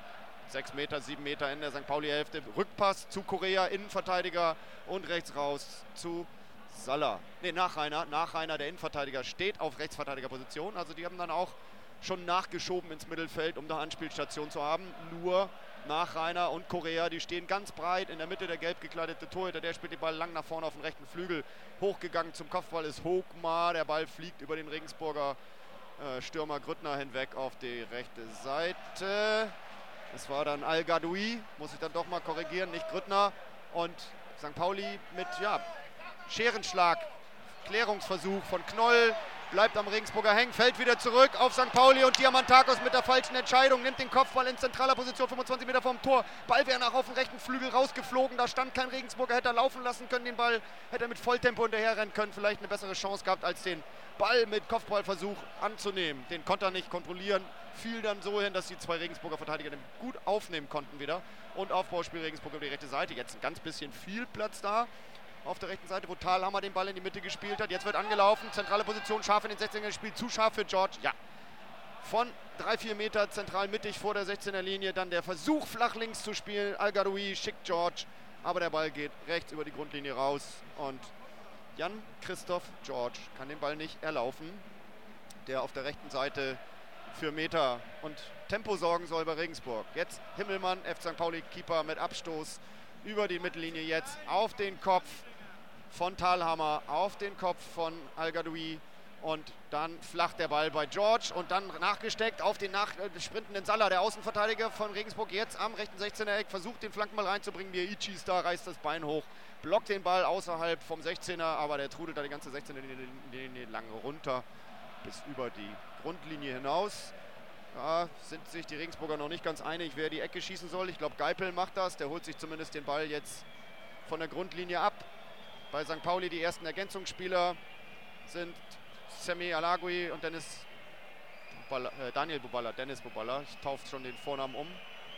sechs Meter, sieben Meter in der Sankt Pauli-Hälfte. Rückpass zu Korea, Innenverteidiger und rechts raus zu Saller, ne, Nachreiner, Nachreiner, der Innenverteidiger, steht auf Rechtsverteidigerposition. Also die haben dann auch schon nachgeschoben ins Mittelfeld, um da Anspielstation zu haben. Nur Nachreiner und Korea, die stehen ganz breit. In der Mitte der gelb gekleidete Torhüter, der spielt den Ball lang nach vorne auf den rechten Flügel. Hochgegangen zum Kopfball ist Hochmar. Der Ball fliegt über den Regensburger äh, Stürmer Grüttner hinweg auf die rechte Seite. Das war dann Al-Gadoui, muss ich dann doch mal korrigieren, nicht Grüttner. Und Sankt Pauli mit, ja, Scherenschlag, Klärungsversuch von Knoll, bleibt am Regensburger hängen, fällt wieder zurück auf Sankt Pauli und Diamantakos mit der falschen Entscheidung nimmt den Kopfball in zentraler Position, fünfundzwanzig Meter vom Tor. Ball wäre nach auf den rechten Flügel rausgeflogen, da stand kein Regensburger, hätte er laufen lassen können, den Ball hätte er mit Volltempo hinterherrennen können, vielleicht eine bessere Chance gehabt, als den Ball mit Kopfballversuch anzunehmen. Den konnte er nicht kontrollieren, fiel dann so hin, dass die zwei Regensburger Verteidiger den gut aufnehmen konnten wieder. Und Aufbauspiel Regensburg über die rechte Seite, jetzt ein ganz bisschen viel Platz da. Auf der rechten Seite, wo Thalhammer den Ball in die Mitte gespielt hat. Jetzt wird angelaufen, zentrale Position, scharf in den sechzehner gespielt, zu scharf für George. Ja, von drei, vier Meter zentral mittig vor der sechzehner Linie. Dann der Versuch, flach links zu spielen. Al-Gadoui schickt George, aber der Ball geht rechts über die Grundlinie raus. Und Jan-Christoph George kann den Ball nicht erlaufen. Der auf der rechten Seite für Meter und Tempo sorgen soll bei Regensburg. Jetzt Himmelmann, F C Sankt Pauli, Keeper mit Abstoß über die Mittellinie jetzt auf den Kopf von Thalhammer, auf den Kopf von Al-Gadoui und dann flacht der Ball bei George und dann nachgesteckt auf den nach äh, sprintenden Salah, der Außenverteidiger von Regensburg, jetzt am rechten sechzehner Eck, versucht den Flankenball reinzubringen, Mieichi ist da, reißt das Bein hoch, blockt den Ball außerhalb vom sechzehner, aber der trudelt da die ganze sechzehner Linie lang runter bis über die Grundlinie hinaus. Da sind sich die Regensburger noch nicht ganz einig, wer die Ecke schießen soll. Ich glaube, Geipel macht das. Der holt sich zumindest den Ball jetzt von der Grundlinie ab. Bei Sankt Pauli die ersten Ergänzungsspieler sind Semi Alagui und Dennis Bubala, äh, Daniel Bubala, Dennis Bubala. Ich taufe schon den Vornamen um.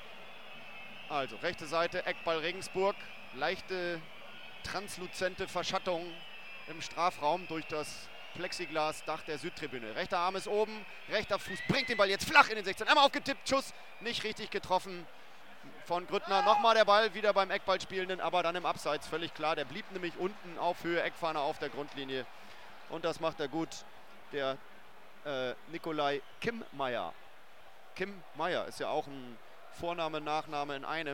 Also, rechte Seite, Eckball Regensburg. Leichte, transluzente Verschattung im Strafraum durch das Plexiglas-Dach der Südtribüne. Rechter Arm ist oben, rechter Fuß bringt den Ball jetzt flach in den sechzehn. Einmal aufgetippt, Schuss nicht richtig getroffen von Grüttner. Nochmal der Ball, wieder beim Eckballspielenden, aber dann im Abseits, völlig klar. Der blieb nämlich unten auf Höhe Eckfahne auf der Grundlinie. Und das macht er gut, der äh, Nikolai Kimmeier. Kimmeier ist ja auch ein Vorname, Nachname in einem.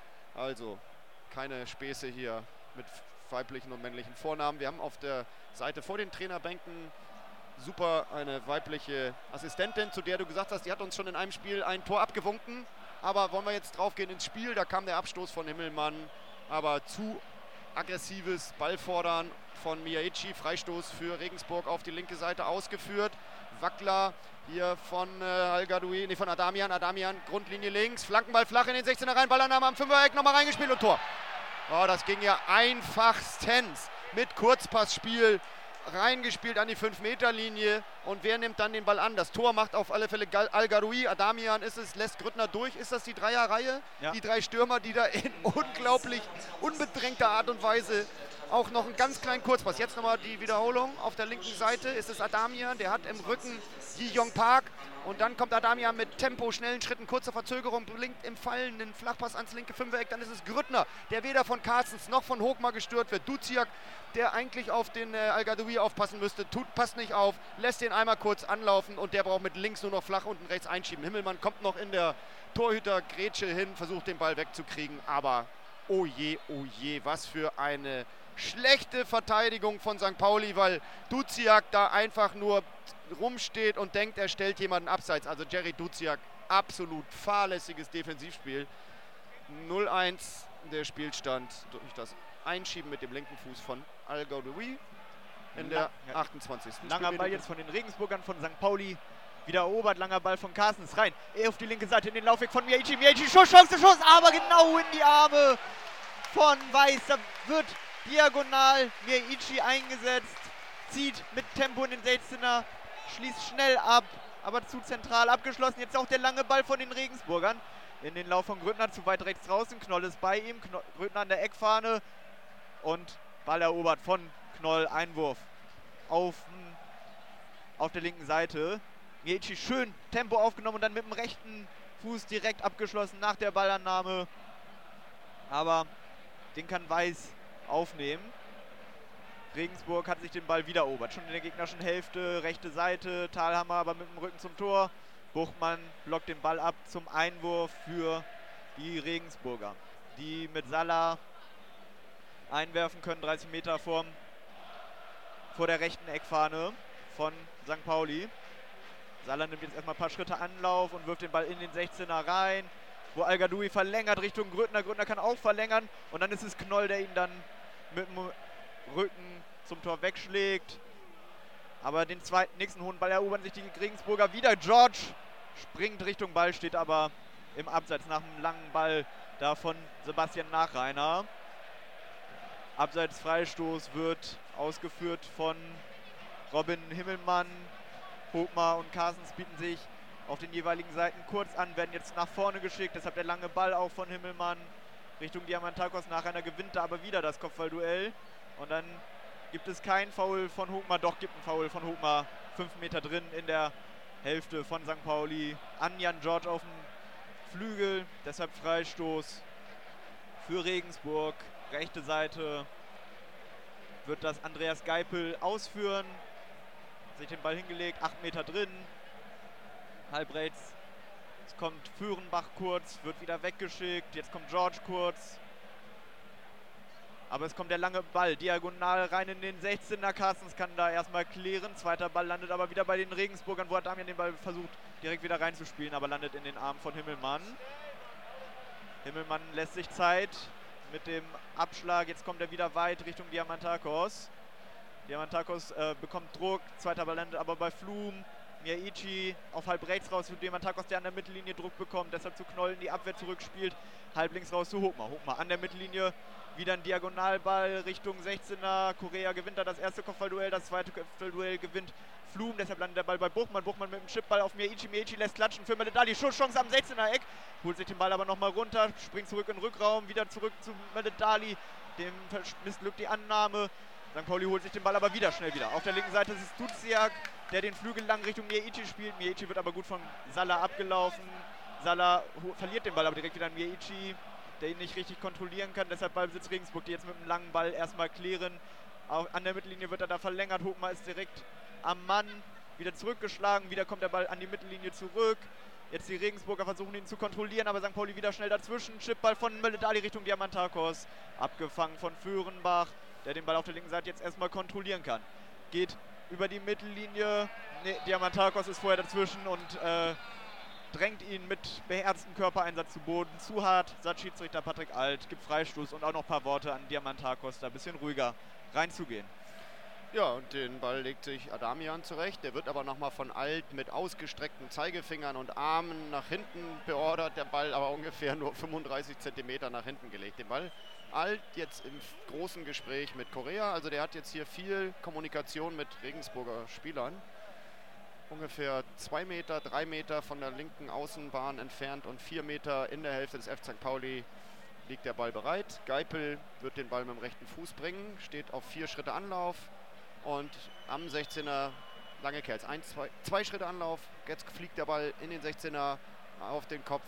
Also keine Späße hier mit weiblichen und männlichen Vornamen. Wir haben auf der Seite vor den Trainerbänken super eine weibliche Assistentin, zu der du gesagt hast, die hat uns schon in einem Spiel ein Tor abgewunken. Aber wollen wir jetzt drauf gehen ins Spiel? Da kam der Abstoß von Himmelmann, aber zu aggressives Ballfordern von Mieichi. Freistoß für Regensburg auf die linke Seite ausgeführt. Wackler hier von äh, Al-Gadoui, nee, von Adamian. Adamian, Grundlinie links, Flankenball flach in den sechzehner rein, Ballannahme am Fünfereck, nochmal reingespielt und Tor. Oh, das ging ja einfachstens mit Kurzpassspiel reingespielt an die fünf Meter Linie. Und wer nimmt dann den Ball an? Das Tor macht auf alle Fälle Al-Gadoui. Adamian ist es, lässt Grüttner durch. Ist das die Dreierreihe? Ja. Die drei Stürmer, die da in unglaublich unbedrängter Art und Weise auch noch einen ganz kleinen Kurzpass. Jetzt nochmal die Wiederholung. Auf der linken Seite ist es Adamian. Der hat im Rücken Ji-Yong Park. Und dann kommt Adamian mit Tempo, schnellen Schritten, kurzer Verzögerung, blinkt im fallenden Flachpass ans linke Fünfereck. Dann ist es Grüttner, der weder von Carstens noch von Hochmar gestört wird. Duziak, der eigentlich auf den äh, Al-Gadoui aufpassen müsste, tut, passt nicht auf, lässt den einmal kurz anlaufen und der braucht mit links nur noch flach unten rechts einschieben. Himmelmann kommt noch in der Torhüter-Grätsche hin, versucht den Ball wegzukriegen, aber oh je, oh je, was für eine schlechte Verteidigung von Sankt Pauli, weil Duziak da einfach nur rumsteht und denkt, er stellt jemanden abseits. Also Jerry Duziak, absolut fahrlässiges Defensivspiel. null eins der Spielstand durch das Einschieben mit dem linken Fuß von Al-Gadoui in der achtundzwanzigsten Langer Ball jetzt von den Regensburgern von Sankt Pauli. Wieder erobert, langer Ball von Carstens rein. Er auf die linke Seite in den Laufweg von Mieichi. Mieichi, Schuss, Chance, Schuss, aber genau in die Arme von Weiß. Da wird diagonal Mieichi eingesetzt, zieht mit Tempo in den sechzehner, schließt schnell ab, aber zu zentral abgeschlossen. Jetzt auch der lange Ball von den Regensburgern in den Lauf von Grüttner, zu weit rechts draußen. Knoll ist bei ihm, Knoll, Grüttner an der Eckfahne und Ball erobert von Knoll. Einwurf auf, auf der linken Seite. Mieichi schön Tempo aufgenommen und dann mit dem rechten Fuß direkt abgeschlossen nach der Ballannahme. Aber den kann Weiß aufnehmen. Regensburg hat sich den Ball wieder erobert. Schon in der gegnerischen Hälfte, rechte Seite, Thalhammer aber mit dem Rücken zum Tor. Buchmann blockt den Ball ab zum Einwurf für die Regensburger, die mit Salah einwerfen können, dreißig Meter vorm, vor der rechten Eckfahne von Sankt Pauli. Salah nimmt jetzt erstmal ein paar Schritte Anlauf und wirft den Ball in den sechzehner rein, wo Al-Gadoui verlängert Richtung Grüttner. Grüttner kann auch verlängern und dann ist es Knoll, der ihn dann mit dem Rücken zum Tor wegschlägt. Aber den zweiten, nächsten hohen Ball erobern sich die Regensburger wieder. George springt Richtung Ball, steht aber im Abseits nach einem langen Ball da von Sebastian Nachreiner. Abseits-Freistoß wird ausgeführt von Robin Himmelmann. Hochmar und Carstens bieten sich auf den jeweiligen Seiten kurz an, werden jetzt nach vorne geschickt. Deshalb der lange Ball auch von Himmelmann Richtung Diamantakos. Nachreiner gewinnt da aber wieder das Kopfballduell. Und dann gibt es kein Foul von Hochmar. Doch, gibt ein Foul von Hochmar. Fünf Meter drin in der Hälfte von Sankt Pauli. An Jan George auf dem Flügel. Deshalb Freistoß für Regensburg. Rechte Seite wird das Andreas Geipel ausführen. Sich den Ball hingelegt, acht Meter drin. Halbrechts. Es kommt Führenbach kurz, wird wieder weggeschickt. Jetzt kommt George kurz. Aber es kommt der lange Ball diagonal rein in den sechzehner. Carstens kann da erstmal klären. Zweiter Ball landet aber wieder bei den Regensburgern, wo hat Damian den Ball versucht direkt wieder reinzuspielen, aber landet in den Armen von Himmelmann. Himmelmann lässt sich Zeit mit dem Abschlag. Jetzt kommt er wieder weit Richtung Diamantakos. Diamantakos äh, bekommt Druck. Zweiter Ball landet aber bei Flum. Miaichi auf halb rechts raus zu Diamantakos, der an der Mittellinie Druck bekommt. Deshalb zu Knoll in die Abwehr zurückspielt. Halb links raus zu Hochmar. Hochmar an der Mittellinie. Wieder ein Diagonalball Richtung sechzehner. Korea gewinnt da das erste Kopfballduell. Das zweite Kopfballduell gewinnt Flum. Deshalb landet der Ball bei Buchmann. Buchmann mit dem Chipball auf Miaichi. Miaichi lässt klatschen für Meledali. Schusschance am sechzehner Eck. Holt sich den Ball aber nochmal runter. Springt zurück in den Rückraum. Wieder zurück zu Meledali. Dem missglückt die Annahme. Sankt Pauli holt sich den Ball aber wieder schnell wieder. Auf der linken Seite ist es Duziak, der den Flügel lang Richtung Miaichi spielt. Miaichi wird aber gut von Salah abgelaufen. Salah verliert den Ball aber direkt wieder an Miaichi, der ihn nicht richtig kontrollieren kann. Deshalb Ballbesitz Regensburg, die jetzt mit einem langen Ball erstmal klären. Auch an der Mittellinie wird er da verlängert. Hochmar ist direkt am Mann. Wieder zurückgeschlagen. Wieder kommt der Ball an die Mittellinie zurück. Jetzt die Regensburger versuchen ihn zu kontrollieren, aber Sankt Pauli wieder schnell dazwischen. Chipball von Meledali Richtung Diamantakos. Abgefangen von Führenbach, der den Ball auf der linken Seite jetzt erstmal kontrollieren kann. Geht über die Mittellinie. Nee, Diamantakos ist vorher dazwischen und äh, drängt ihn mit beherztem Körpereinsatz zu Boden. Zu hart, sagt Schiedsrichter Patrick Alt, gibt Freistoß und auch noch ein paar Worte an Diamantakos, da ein bisschen ruhiger reinzugehen. Ja, und den Ball legt sich Adamian zurecht. Der wird aber nochmal von Alt mit ausgestreckten Zeigefingern und Armen nach hinten beordert. Der Ball aber ungefähr nur fünfunddreißig Zentimeter nach hinten gelegt. Den Ball Alt jetzt im großen Gespräch mit Korea. Also der hat jetzt hier viel Kommunikation mit Regensburger Spielern. Ungefähr zwei Meter, drei Meter von der linken Außenbahn entfernt und vier Meter in der Hälfte des F C Sankt Pauli liegt der Ball bereit. Geipel wird den Ball mit dem rechten Fuß bringen, steht auf vier Schritte Anlauf. Und am sechzehner lange Kerls. Ein, zwei, zwei Schritte Anlauf. Jetzt fliegt der Ball in den sechzehner auf den Kopf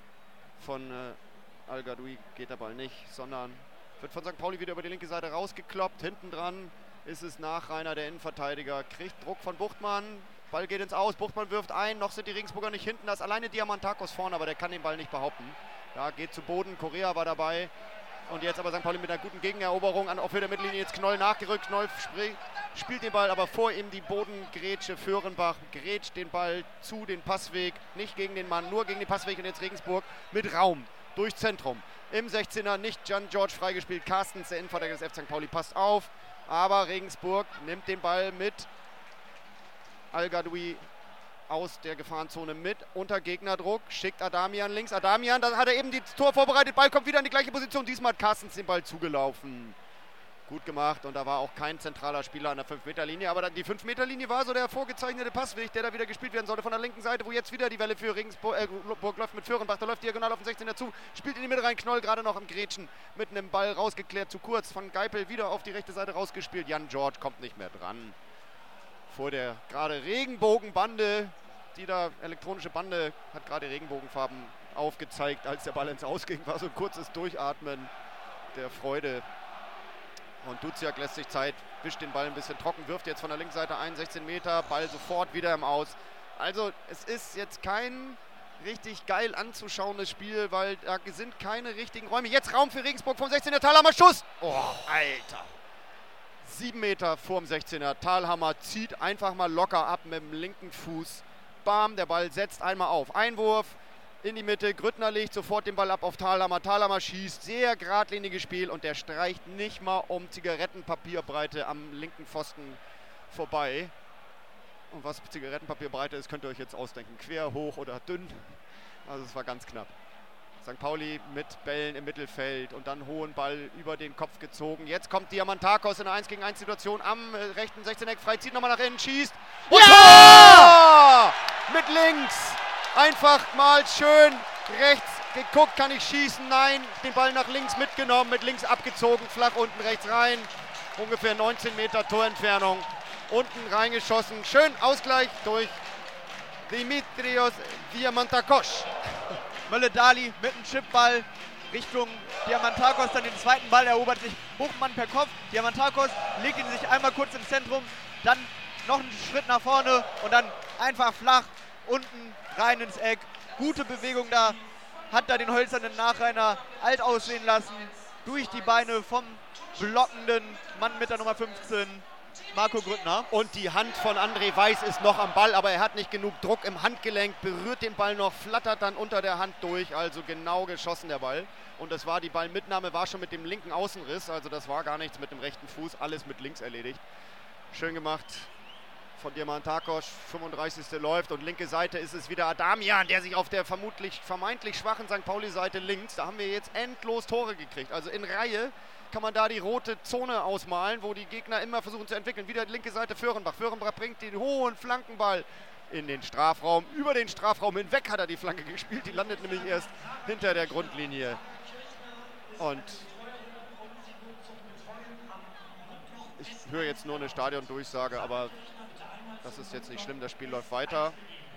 von äh, Al-Gadoui. Geht der Ball nicht, sondern wird von Sankt Pauli wieder über die linke Seite rausgekloppt. Hinten dran ist es Nachreiner, der Innenverteidiger. Kriegt Druck von Buchtmann. Ball geht ins Aus. Buchtmann wirft ein. Noch sind die Regensburger nicht hinten. Da ist alleine Diamantakos vorne, aber der kann den Ball nicht behaupten. Da geht zu Boden. Korea war dabei. Und jetzt aber Sankt Pauli mit einer guten Gegeneroberung an auf der Mittellinie. Jetzt Knoll nachgerückt. Knoll spielt den Ball, aber vor ihm die Bodengrätsche. Führenbach grätscht den Ball zu den Passweg. Nicht gegen den Mann, nur gegen den Passweg. Und jetzt Regensburg mit Raum durch Zentrum. Im sechzehner nicht Jan George freigespielt. Carstens, der Innenverteidiger des F C Sankt Pauli, passt auf. Aber Regensburg nimmt den Ball mit Al-Gadoui aus der Gefahrenzone mit, unter Gegnerdruck, schickt Adamian links. Adamian, da hat er eben das Tor vorbereitet, Ball kommt wieder in die gleiche Position. Diesmal hat Carstens den Ball zugelaufen. Gut gemacht und da war auch kein zentraler Spieler an der fünf Meter Linie, aber die fünf Meter Linie war so der vorgezeichnete Passweg, der da wieder gespielt werden sollte von der linken Seite, wo jetzt wieder die Welle für Regensburg äh, läuft mit Führenbach, da läuft diagonal auf den sechzehner zu, spielt in die Mitte rein, Knoll gerade noch im Grätschen mit einem Ball rausgeklärt, zu kurz, von Geipel wieder auf die rechte Seite rausgespielt. Jan George kommt nicht mehr dran. Vor der gerade Regenbogenbande, die da elektronische Bande hat gerade Regenbogenfarben aufgezeigt, als der Ball ins Ausging, war so ein kurzes Durchatmen der Freude. Und Duziak lässt sich Zeit, wischt den Ball ein bisschen trocken, wirft jetzt von der linken Seite ein, sechzehn Meter, Ball sofort wieder im Aus. Also es ist jetzt kein richtig geil anzuschauendes Spiel, weil da sind keine richtigen Räume. Jetzt Raum für Regensburg vom sechzehner, Thalhammer, Schuss! Oh, Alter! Sieben Meter vorm sechzehner, Thalhammer zieht einfach mal locker ab mit dem linken Fuß. Bam, der Ball setzt einmal auf. Einwurf in die Mitte, Grüttner legt sofort den Ball ab auf Thalhammer. Thalhammer schießt, sehr geradliniges Spiel und der streicht nicht mal um Zigarettenpapierbreite am linken Pfosten vorbei. Und was Zigarettenpapierbreite ist, könnt ihr euch jetzt ausdenken. Quer, hoch oder dünn. Also es war ganz knapp. Sankt Pauli mit Bällen im Mittelfeld und dann hohen Ball über den Kopf gezogen. Jetzt kommt Diamantakos in einer eins gegen eins Situation am äh, rechten sechzehner-Eck frei, zieht nochmal nach innen, schießt. Und ja! Tor! Mit links. Einfach mal schön rechts geguckt, kann ich schießen? Nein, den Ball nach links mitgenommen, mit links abgezogen, flach unten rechts rein. Ungefähr neunzehn Meter Torentfernung. Unten reingeschossen. Schön Ausgleich durch Dimitrios Diamantakos. Mölle-Dali mit dem Chipball Richtung Diamantakos, dann den zweiten Ball erobert sich Buchmann per Kopf. Diamantakos legt ihn sich einmal kurz ins Zentrum, dann noch einen Schritt nach vorne und dann einfach flach unten rein ins Eck. Gute Bewegung da, hat da den hölzernen Nachreiner alt aussehen lassen. Durch die Beine vom blockenden Mann mit der Nummer fünfzehn. Marco Grüttner. Und die Hand von André Weiß ist noch am Ball, aber er hat nicht genug Druck im Handgelenk, berührt den Ball noch, flattert dann unter der Hand durch, also genau geschossen der Ball. Und das war, die Ballmitnahme war schon mit dem linken Außenriss, also das war gar nichts mit dem rechten Fuß, alles mit links erledigt. Schön gemacht von Diamantakos, fünfunddreißigste läuft und linke Seite ist es wieder Adamian, der sich auf der vermutlich vermeintlich schwachen Sankt Pauli-Seite links, da haben wir jetzt endlos Tore gekriegt, also in Reihe kann man da die rote Zone ausmalen, wo die Gegner immer versuchen zu entwickeln. Wieder die linke Seite Föhrenbach. Föhrenbach bringt den hohen Flankenball in den Strafraum. Über den Strafraum hinweg hat er die Flanke gespielt. Die landet nämlich erst hinter der Grundlinie. Und ich höre jetzt nur eine Stadiondurchsage, aber das ist jetzt nicht schlimm. Das Spiel läuft weiter.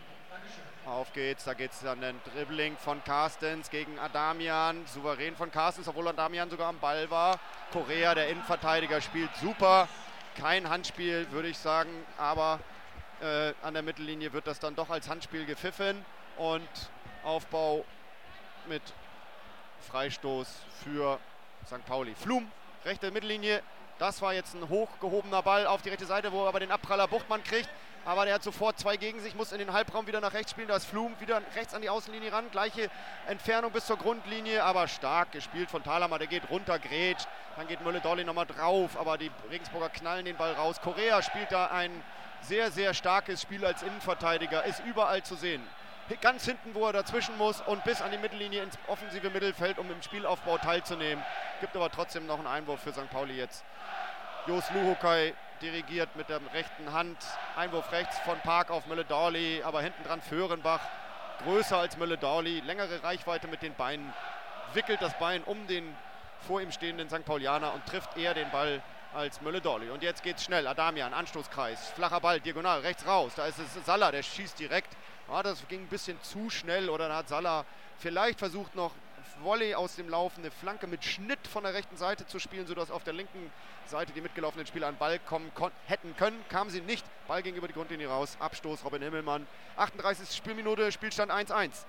Auf geht's, da geht's dann ein Dribbling von Carstens gegen Adamian. Souverän von Carstens, obwohl Adamian sogar am Ball war. Correa, der Innenverteidiger, spielt super. Kein Handspiel, würde ich sagen, aber äh, an der Mittellinie wird das dann doch als Handspiel gepfiffen. Und Aufbau mit Freistoß für Sankt Pauli. Flum, rechte Mittellinie. Das war jetzt ein hochgehobener Ball auf die rechte Seite, wo er aber den Abpraller Buchtmann kriegt. Aber der hat sofort zwei gegen sich, muss in den Halbraum wieder nach rechts spielen. Da ist Flum wieder rechts an die Außenlinie ran. Gleiche Entfernung bis zur Grundlinie, aber stark gespielt von Thalhammer. Der geht runter, grätscht. Dann geht Mölle-Dali nochmal drauf, aber die Regensburger knallen den Ball raus. Correa spielt da ein sehr, sehr starkes Spiel als Innenverteidiger. Ist überall zu sehen. Ganz hinten, wo er dazwischen muss und bis an die Mittellinie ins offensive Mittelfeld, um im Spielaufbau teilzunehmen. Gibt aber trotzdem noch einen Einwurf für Sankt Pauli jetzt. Jos Luhukai dirigiert mit der rechten Hand. Einwurf rechts von Park auf Mölle-Dali, aber hinten dran Föhrenbach. Größer als Mölle-Dali, längere Reichweite mit den Beinen. Wickelt das Bein um den vor ihm stehenden Sankt Paulianer und trifft eher den Ball als Mölle-Dali. Und jetzt geht's schnell. Adamian, Anstoßkreis, flacher Ball, diagonal, rechts raus. Da ist es Salah, der schießt direkt. Ah, das ging ein bisschen zu schnell oder da hat Salah vielleicht versucht noch Volley aus dem Lauf, eine Flanke mit Schnitt von der rechten Seite zu spielen, sodass auf der linken Seite die mitgelaufenen Spieler an den Ball kommen hätten können. Kamen sie nicht. Ball ging über die Grundlinie raus. Abstoß Robin Himmelmann. achtunddreißigste Spielminute, Spielstand eins eins.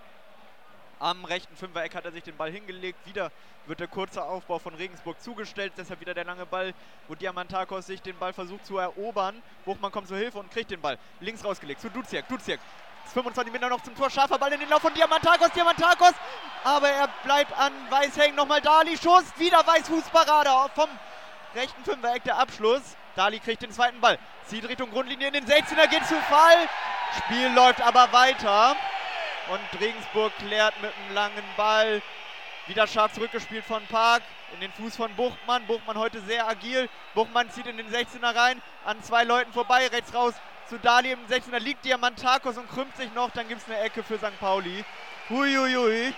Am rechten Fünfereck hat er sich den Ball hingelegt. Wieder wird der kurze Aufbau von Regensburg zugestellt. Deshalb wieder der lange Ball, wo Diamantakos sich den Ball versucht zu erobern. Buchmann kommt zur Hilfe und kriegt den Ball. Links rausgelegt zu Duziak. Duziak. fünfundzwanzig Meter noch zum Tor. Scharfer Ball in den Lauf von Diamantakos. Diamantakos. Aber er bleibt an Weiß hängen. Nochmal Dali. Schuss. Wieder Weiß Fußparade vom rechten Fünfereck. Der Abschluss. Dali kriegt den zweiten Ball. Zieht Richtung Grundlinie in den sechzehner. Geht zu Fall. Spiel läuft aber weiter. Und Regensburg klärt mit einem langen Ball. Wieder scharf zurückgespielt von Park. In den Fuß von Buchmann. Buchmann heute sehr agil. Buchmann zieht in den sechzehner rein. An zwei Leuten vorbei. Rechts raus zu Dali im sechzehner. Liegt Diamantakos und krümmt sich noch. Dann gibt es eine Ecke für Sankt Pauli. Huiuiui.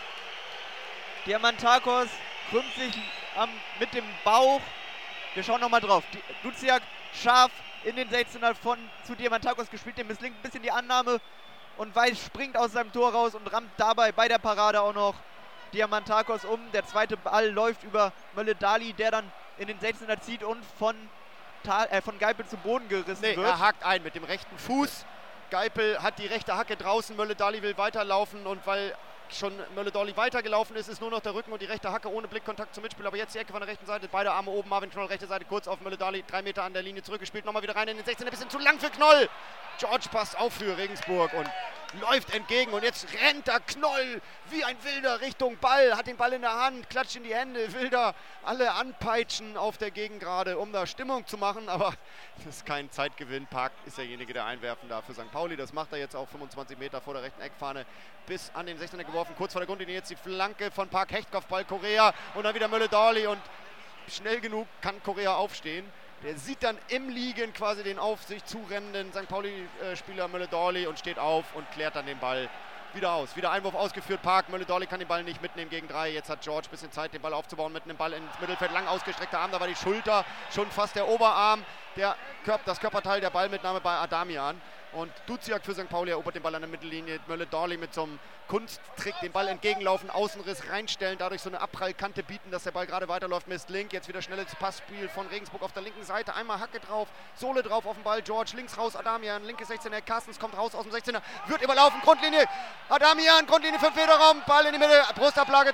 Diamantakos krümmt sich am, mit dem Bauch. Wir schauen nochmal drauf. Duziak scharf in den sechzehner von zu Diamantakos gespielt. Dem misslingt ein bisschen die Annahme. Und Weiß springt aus seinem Tor raus und rammt dabei bei der Parade auch noch Diamantakos um. Der zweite Ball läuft über Mölle-Dali, der dann in den sechzehner zieht und von, Thal, äh, von Geipel zu Boden gerissen nee, wird. Er hakt ein mit dem rechten Fuß. Geipel hat die rechte Hacke draußen, Mölle-Dali will weiterlaufen und weil schon Mölle-Dali weitergelaufen ist, ist nur noch der Rücken und die rechte Hacke ohne Blickkontakt zum Mitspieler. Aber jetzt die Ecke von der rechten Seite, beide Arme oben, Marvin Knoll, rechte Seite kurz auf Mölle-Dali, drei Meter an der Linie zurückgespielt, nochmal wieder rein in den sechzehner, ein bisschen zu lang für Knoll. George passt auf für Regensburg und läuft entgegen und jetzt rennt der Knoll wie ein Wilder Richtung Ball, hat den Ball in der Hand, klatscht in die Hände, will da alle anpeitschen auf der Gegengrade, um da Stimmung zu machen, aber das ist kein Zeitgewinn. Park ist derjenige, der einwerfen darf für Sankt Pauli, das macht er jetzt auch fünfundzwanzig Meter vor der rechten Eckfahne bis an den sechzehner geworfen, kurz vor der Grundlinie jetzt die Flanke von Park, Hechtkopfball Korea und dann wieder Mölle-Dali und schnell genug kann Korea aufstehen. Der sieht dann im Liegen quasi den auf sich zurennenden Sankt Pauli-Spieler Mölle-Dali und steht auf und klärt dann den Ball wieder aus. Wieder Einwurf ausgeführt, Park. Mölle-Dali kann den Ball nicht mitnehmen gegen drei. Jetzt hat George ein bisschen Zeit, den Ball aufzubauen mit einem Ball ins Mittelfeld. Lang ausgestreckter Arm, da war die Schulter, schon fast der Oberarm. Der Körper, das Körperteil der Ballmitnahme bei Adamian. Und Duziak für Sankt Pauli erobert den Ball an der Mittellinie. Mölle-Dali mit so einem Kunsttrick, den Ball entgegenlaufen, Außenriss reinstellen, dadurch so eine Abprallkante bieten, dass der Ball gerade weiterläuft. Mist Link, jetzt wieder schnelles Passspiel von Regensburg auf der linken Seite. Einmal Hacke drauf, Sohle drauf auf den Ball. George links raus, Adamian, linke sechzehner, Carstens kommt raus aus dem sechzehner, wird überlaufen, Grundlinie. Adamian, Grundlinie fünf Meter Raum, Ball in die Mitte, Brustablage,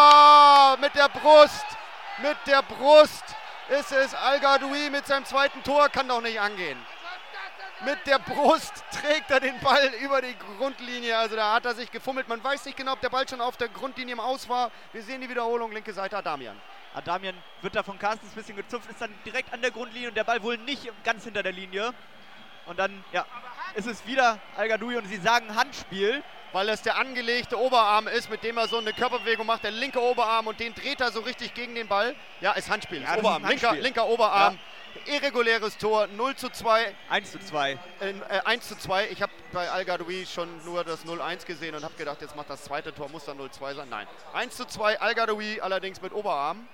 Tor mit der Brust, mit der Brust ist es Al Gadoui mit seinem zweiten Tor, kann doch nicht angehen. Mit der Brust trägt er den Ball über die Grundlinie, also da hat er sich gefummelt. Man weiß nicht genau, ob der Ball schon auf der Grundlinie im Aus war. Wir sehen die Wiederholung, linke Seite Adamian. Adamian wird da von Carstens ein bisschen gezupft, ist dann direkt an der Grundlinie und der Ball wohl nicht ganz hinter der Linie. Und dann, ja, ist es wieder Al Gadoui und sie sagen Handspiel. Weil es der angelegte Oberarm ist, mit dem er so eine Körperbewegung macht, der linke Oberarm und den dreht er so richtig gegen den Ball. Ja, ist Handspiel, ja, ist Oberarm, ist Handspiel. Linker, linker Oberarm. Ja. Irreguläres Tor, null zu zwei. eins zu zwei. Äh, äh, eins zu zwei. Ich habe bei Al Gadoui schon nur das null eins gesehen und habe gedacht, jetzt macht das zweite Tor, muss dann null zwei sein. Nein, eins zu zwei, Al Gadoui allerdings mit Oberarm.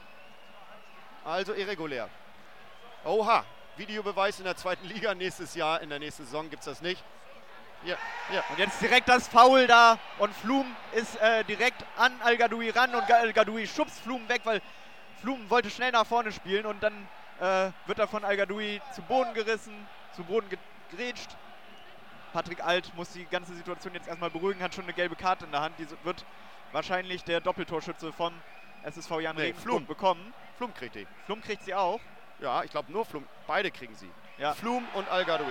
Also irregulär. Oha, Videobeweis in der zweiten Liga. Nächstes Jahr, in der nächsten Saison gibt es das nicht. Ja, ja. Und jetzt direkt das Foul da und Flum ist äh, direkt an Al Gadoui ran und Al Gadoui schubst Flum weg, weil Flum wollte schnell nach vorne spielen und dann äh, wird er von Al Gadoui zu Boden gerissen, zu Boden gegrätscht. Patrick Alt muss die ganze Situation jetzt erstmal beruhigen, hat schon eine gelbe Karte in der Hand, die wird wahrscheinlich der Doppeltorschütze von S S V Jan nee, Regensburg Flum bekommen. Flum kriegt die. Flum kriegt sie auch. Ja, ich glaube nur Flum, beide kriegen sie. Ja. Flum und Al Gadoui.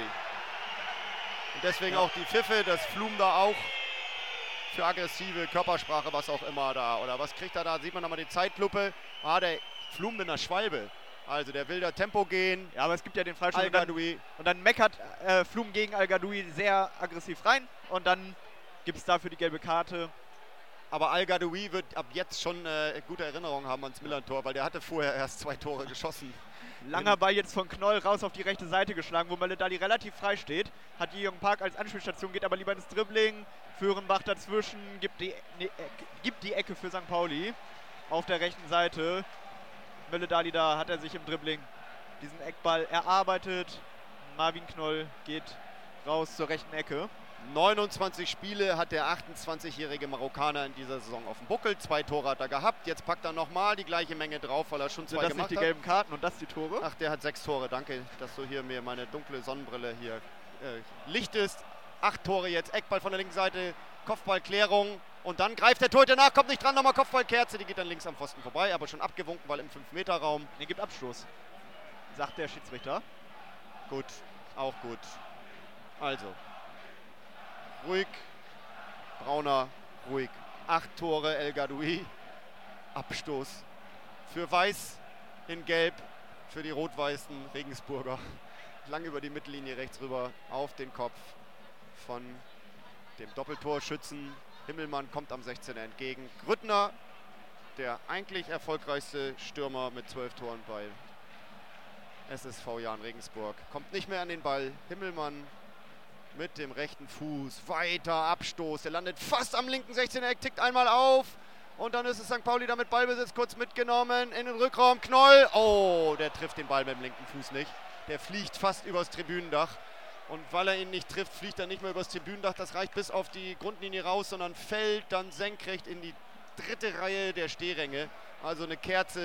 Und deswegen Ja. auch die Pfiffe, dass Flum da auch für aggressive Körpersprache, was auch immer da, oder was kriegt er da, sieht man nochmal die Zeitlupe. Ah, der Flum mit einer Schwalbe. Also der will da Tempo gehen. Ja, aber es gibt ja den Freistoß. Al Gadoui. Und dann meckert äh, Flum gegen Al Gadoui sehr aggressiv rein und dann gibt es dafür die gelbe Karte. Aber Al Gadoui wird ab jetzt schon äh, gute Erinnerungen haben ans Millern-Tor, weil der hatte vorher erst zwei Tore geschossen. Langer Ball jetzt von Knoll raus auf die rechte Seite geschlagen, wo Mölle-Dali relativ frei steht. Hat die Jürgen Park als Anspielstation, geht aber lieber ins Dribbling. Föhrenbach dazwischen, gibt die, ne, äh, gibt die Ecke für Sankt Pauli auf der rechten Seite. Mölle-Dali, da hat er sich im Dribbling diesen Eckball erarbeitet. Marvin Knoll geht raus zur rechten Ecke. neunundzwanzig Spiele hat der achtundzwanzigjährige Marokkaner in dieser Saison auf dem Buckel. Zwei Tore hat er gehabt. Jetzt packt er nochmal die gleiche Menge drauf, weil er schon zwei Sind das gemacht nicht die hat. gelben Karten und das die Tore? Ach, der hat sechs Tore. Danke, dass du hier mir meine dunkle Sonnenbrille hier äh, lichtest. Acht Tore jetzt. Eckball von der linken Seite. Kopfballklärung. Und dann greift der Torhüter nach, kommt nicht dran. Nochmal Kopfballkerze. Die geht dann links am Pfosten vorbei, aber schon abgewunken, weil im fünf Meter Raum. Ne, gibt Abstoß, sagt der Schiedsrichter. Gut, auch gut. Also, ruhig. Brauner, ruhig. Acht Tore El Gadoui. Abstoß. Für Weiß in Gelb. Für die rot-weißen Regensburger. Lang über die Mittellinie rechts rüber. Auf den Kopf von dem Doppeltorschützen. Himmelmann kommt am sechzehner entgegen. Grüttner, der eigentlich erfolgreichste Stürmer mit zwölf Toren bei S S V Jan Regensburg, kommt nicht mehr an den Ball. Himmelmann mit dem rechten Fuß, weiter Abstoß, der landet fast am linken sechzehner Eck, tickt einmal auf und dann ist es Sankt Pauli damit Ballbesitz kurz mitgenommen in den Rückraum. Knoll, oh, der trifft den Ball mit dem linken Fuß nicht. Der fliegt fast übers Tribünendach. Und weil er ihn nicht trifft, fliegt er nicht mehr übers Tribünendach. Das reicht bis auf die Grundlinie raus, sondern fällt dann senkrecht in die dritte Reihe der Stehränge. Also eine Kerze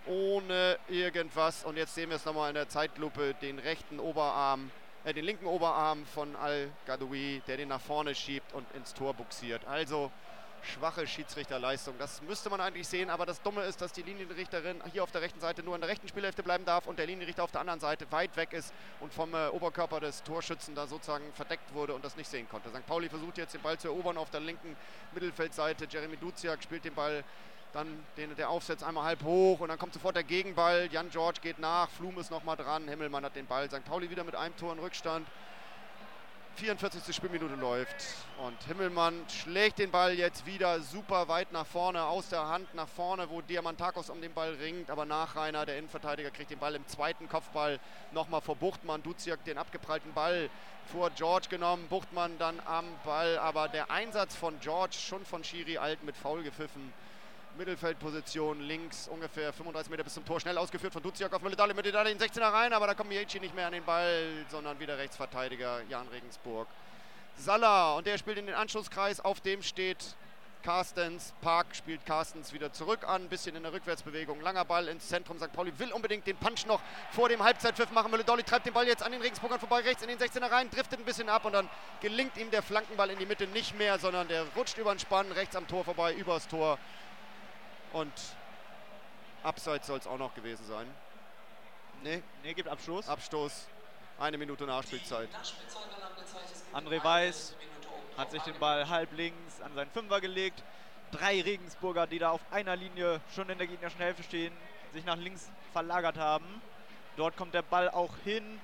ohne irgendwas. Und jetzt sehen wir es nochmal in der Zeitlupe, den rechten Oberarm, äh, den linken Oberarm von Al-Gadoui, der den nach vorne schiebt und ins Tor buxiert. Also schwache Schiedsrichterleistung. Das müsste man eigentlich sehen, aber das Dumme ist, dass die Linienrichterin hier auf der rechten Seite nur an der rechten Spielhälfte bleiben darf und der Linienrichter auf der anderen Seite weit weg ist und vom äh, Oberkörper des Torschützen da sozusagen verdeckt wurde und das nicht sehen konnte. Sankt Pauli versucht jetzt den Ball zu erobern auf der linken Mittelfeldseite. Jeremy Duziak spielt den Ball, dann den, der Aufsatz einmal halb hoch und dann kommt sofort der Gegenball. Jan George geht nach, Flum ist nochmal dran, Himmelmann hat den Ball. Sankt Pauli wieder mit einem Tor in Rückstand. vierundvierzigste Spielminute läuft und Himmelmann schlägt den Ball jetzt wieder super weit nach vorne, aus der Hand nach vorne, wo Diamantakos um den Ball ringt, aber Nachreiner, der Innenverteidiger, kriegt den Ball im zweiten Kopfball nochmal vor Buchtmann. Duziak den abgeprallten Ball vor George genommen, Buchtmann dann am Ball, aber der Einsatz von George schon von Schiri Alt mit Foul gepfiffen. Mittelfeldposition links, ungefähr fünfunddreißig Meter bis zum Tor, schnell ausgeführt von Duziak auf Mölle-Dali, Mölle-Dali in den sechzehner rein, aber da kommt Mieci nicht mehr an den Ball, sondern wieder Rechtsverteidiger Jan Regensburg. Salah, und der spielt in den Anschlusskreis, auf dem steht Carstens. Park spielt Carstens wieder zurück an, ein bisschen in der Rückwärtsbewegung, langer Ball ins Zentrum. Sankt Pauli will unbedingt den Punch noch vor dem Halbzeitpfiff machen. Mölle-Dali treibt den Ball jetzt an den Regensburgern vorbei, rechts in den sechzehner rein, driftet ein bisschen ab und dann gelingt ihm der Flankenball in die Mitte nicht mehr, sondern der rutscht über den Spann, rechts am Tor vorbei, übers Tor. Und Abseits soll es auch noch gewesen sein. Nee, nee, gibt Abstoß. Abstoß. Eine Minute Nachspielzeit. André Weiß hat sich den Ball halb links an seinen Fünfer gelegt. Drei Regensburger, die da auf einer Linie schon in der gegnerischen Hälfte stehen, sich nach links verlagert haben. Dort kommt der Ball auch hin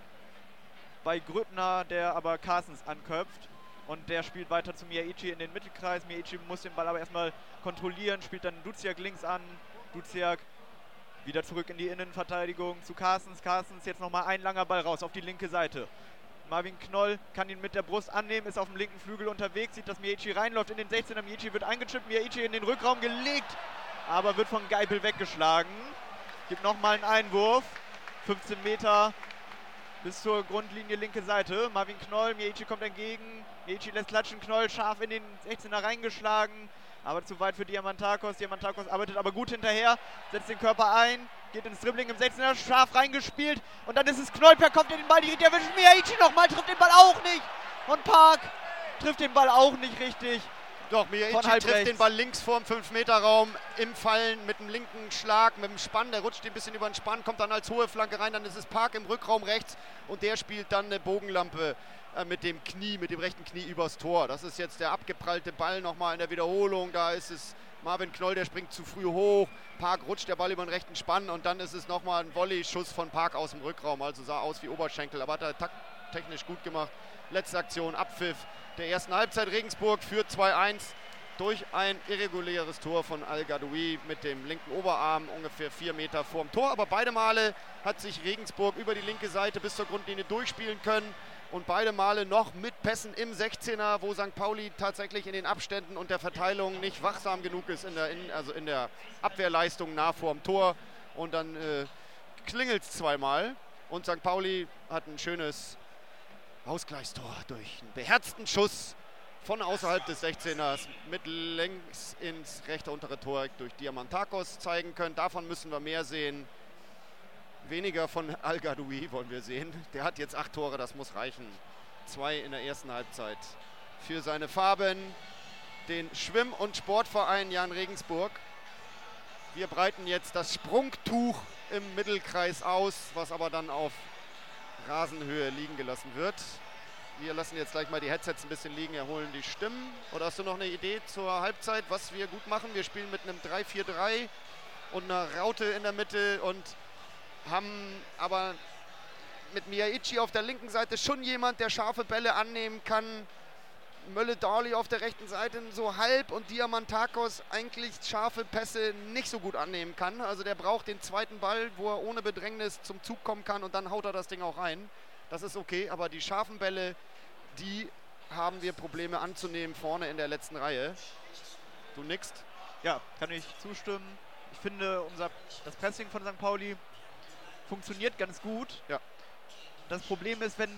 bei Grüttner, der aber Carstens anköpft. Und der spielt weiter zu Mieci in den Mittelkreis. Mieci muss den Ball aber erstmal kontrollieren, spielt dann Duziak links an. Duziak wieder zurück in die Innenverteidigung zu Carstens. Carstens jetzt nochmal ein langer Ball raus auf die linke Seite. Marvin Knoll kann ihn mit der Brust annehmen, ist auf dem linken Flügel unterwegs, sieht, dass Mieci reinläuft in den sechzehner. Mieci wird eingechippt, Mieci in den Rückraum gelegt, aber wird von Geipel weggeschlagen. Gibt nochmal einen Einwurf, fünfzehn Meter bis zur Grundlinie linke Seite. Marvin Knoll, Mieci kommt entgegen. Mieci lässt klatschen, Knoll scharf in den sechzehner reingeschlagen. Aber zu weit für Diamantakos. Diamantakos arbeitet aber gut hinterher. Setzt den Körper ein. Geht ins Dribbling im sechzehner. Scharf reingespielt. Und dann ist es Knoll per Kopf, der den Ball nicht richtig erwischt. Mieci nochmal, trifft den Ball auch nicht. Und Park trifft den Ball auch nicht richtig. Doch, Mieci trifft rechts den Ball links vorm fünf Meter Raum im Fallen mit dem linken Schlag, mit dem Spann. Der rutscht ein bisschen über den Spann, kommt dann als hohe Flanke rein. Dann ist es Park im Rückraum rechts und der spielt dann eine Bogenlampe äh, mit dem Knie, mit dem rechten Knie übers Tor. Das ist jetzt der abgeprallte Ball nochmal in der Wiederholung. Da ist es Marvin Knoll, der springt zu früh hoch. Park rutscht der Ball über den rechten Spann und dann ist es nochmal ein Volley-Schuss von Park aus dem Rückraum. Also sah aus wie Oberschenkel, aber hat er technisch gut gemacht. Letzte Aktion, Abpfiff der ersten Halbzeit. Regensburg führt zwei eins. Durch ein irreguläres Tor von Al-Gadoui mit dem linken Oberarm ungefähr vier Meter vorm Tor. Aber beide Male hat sich Regensburg über die linke Seite bis zur Grundlinie durchspielen können. Und beide Male noch mit Pässen im sechzehner, wo Sankt Pauli tatsächlich in den Abständen und der Verteilung nicht wachsam genug ist, in der, in, also in der Abwehrleistung nah vorm Tor. Und dann äh, klingelt es zweimal. Und Sankt Pauli hat ein schönes Ausgleichstor durch einen beherzten Schuss von außerhalb des sechzehners mit längs ins rechte untere Tor durch Diamantakos zeigen können. Davon müssen wir mehr sehen. Weniger von Al-Gadoui wollen wir sehen. Der hat jetzt acht Tore, das muss reichen. Zwei in der ersten Halbzeit. Für seine Farben den Schwimm- und Sportverein Jan Regensburg. Wir breiten jetzt das Sprungtuch im Mittelkreis aus, was aber dann auf Rasenhöhe liegen gelassen wird. Wir lassen jetzt gleich mal die Headsets ein bisschen liegen, erholen die Stimmen. Oder hast du noch eine Idee zur Halbzeit, was wir gut machen? Wir spielen mit einem drei vier drei und einer Raute in der Mitte und haben aber mit Mieci auf der linken Seite schon jemand, der scharfe Bälle annehmen kann. Mölle-Dali auf der rechten Seite so halb und Diamantakos eigentlich scharfe Pässe nicht so gut annehmen kann. Also der braucht den zweiten Ball, wo er ohne Bedrängnis zum Zug kommen kann und dann haut er das Ding auch rein. Das ist okay, aber die scharfen Bälle, die haben wir Probleme anzunehmen vorne in der letzten Reihe. Du nickst? Ja, kann ich zustimmen. Ich finde, unser, das Pressing von Sankt Pauli funktioniert ganz gut. Ja. Das Problem ist, wenn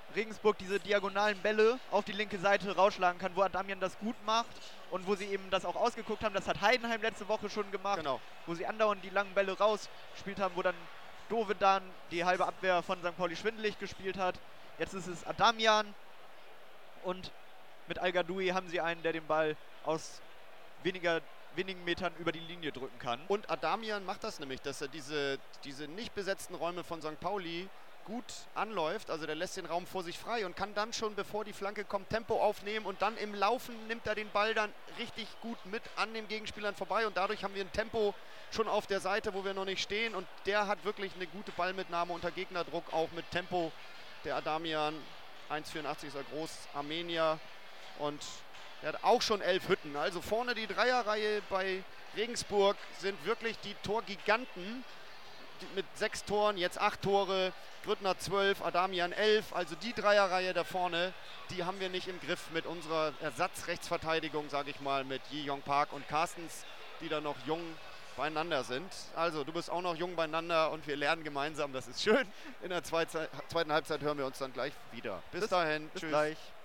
Regensburg diese diagonalen Bälle auf die linke Seite rausschlagen kann, wo Adamian das gut macht und wo sie eben das auch ausgeguckt haben. Das hat Heidenheim letzte Woche schon gemacht, Genau. wo sie andauernd die langen Bälle rausgespielt haben, wo dann Dovedan die halbe Abwehr von Sankt Pauli schwindelig gespielt hat. Jetzt ist es Adamian und mit Al-Gadoui haben sie einen, der den Ball aus weniger, wenigen Metern über die Linie drücken kann. Und Adamian macht das nämlich, dass er diese, diese nicht besetzten Räume von Sankt Pauli gut anläuft, also der lässt den Raum vor sich frei und kann dann schon, bevor die Flanke kommt, Tempo aufnehmen und dann im Laufen nimmt er den Ball dann richtig gut mit an den Gegenspielern vorbei und dadurch haben wir ein Tempo schon auf der Seite, wo wir noch nicht stehen und der hat wirklich eine gute Ballmitnahme unter Gegnerdruck, auch mit Tempo. Der Adamian, eins Komma vierundachtzig ist er groß, Armenier und er hat auch schon elf Hütten. Also vorne die Dreierreihe bei Regensburg sind wirklich die Torgiganten mit sechs Toren, jetzt acht Tore, Grüttner zwölf, Adamian elf. Also die Dreierreihe da vorne, die haben wir nicht im Griff mit unserer Ersatzrechtsverteidigung, sage ich mal, mit Yi Yong Park und Carstens, die da noch jung beieinander sind. Also du bist auch noch jung beieinander und wir lernen gemeinsam, das ist schön. In der zweiten Halbzeit hören wir uns dann gleich wieder. Bis, bis dahin, bis tschüss. Gleich.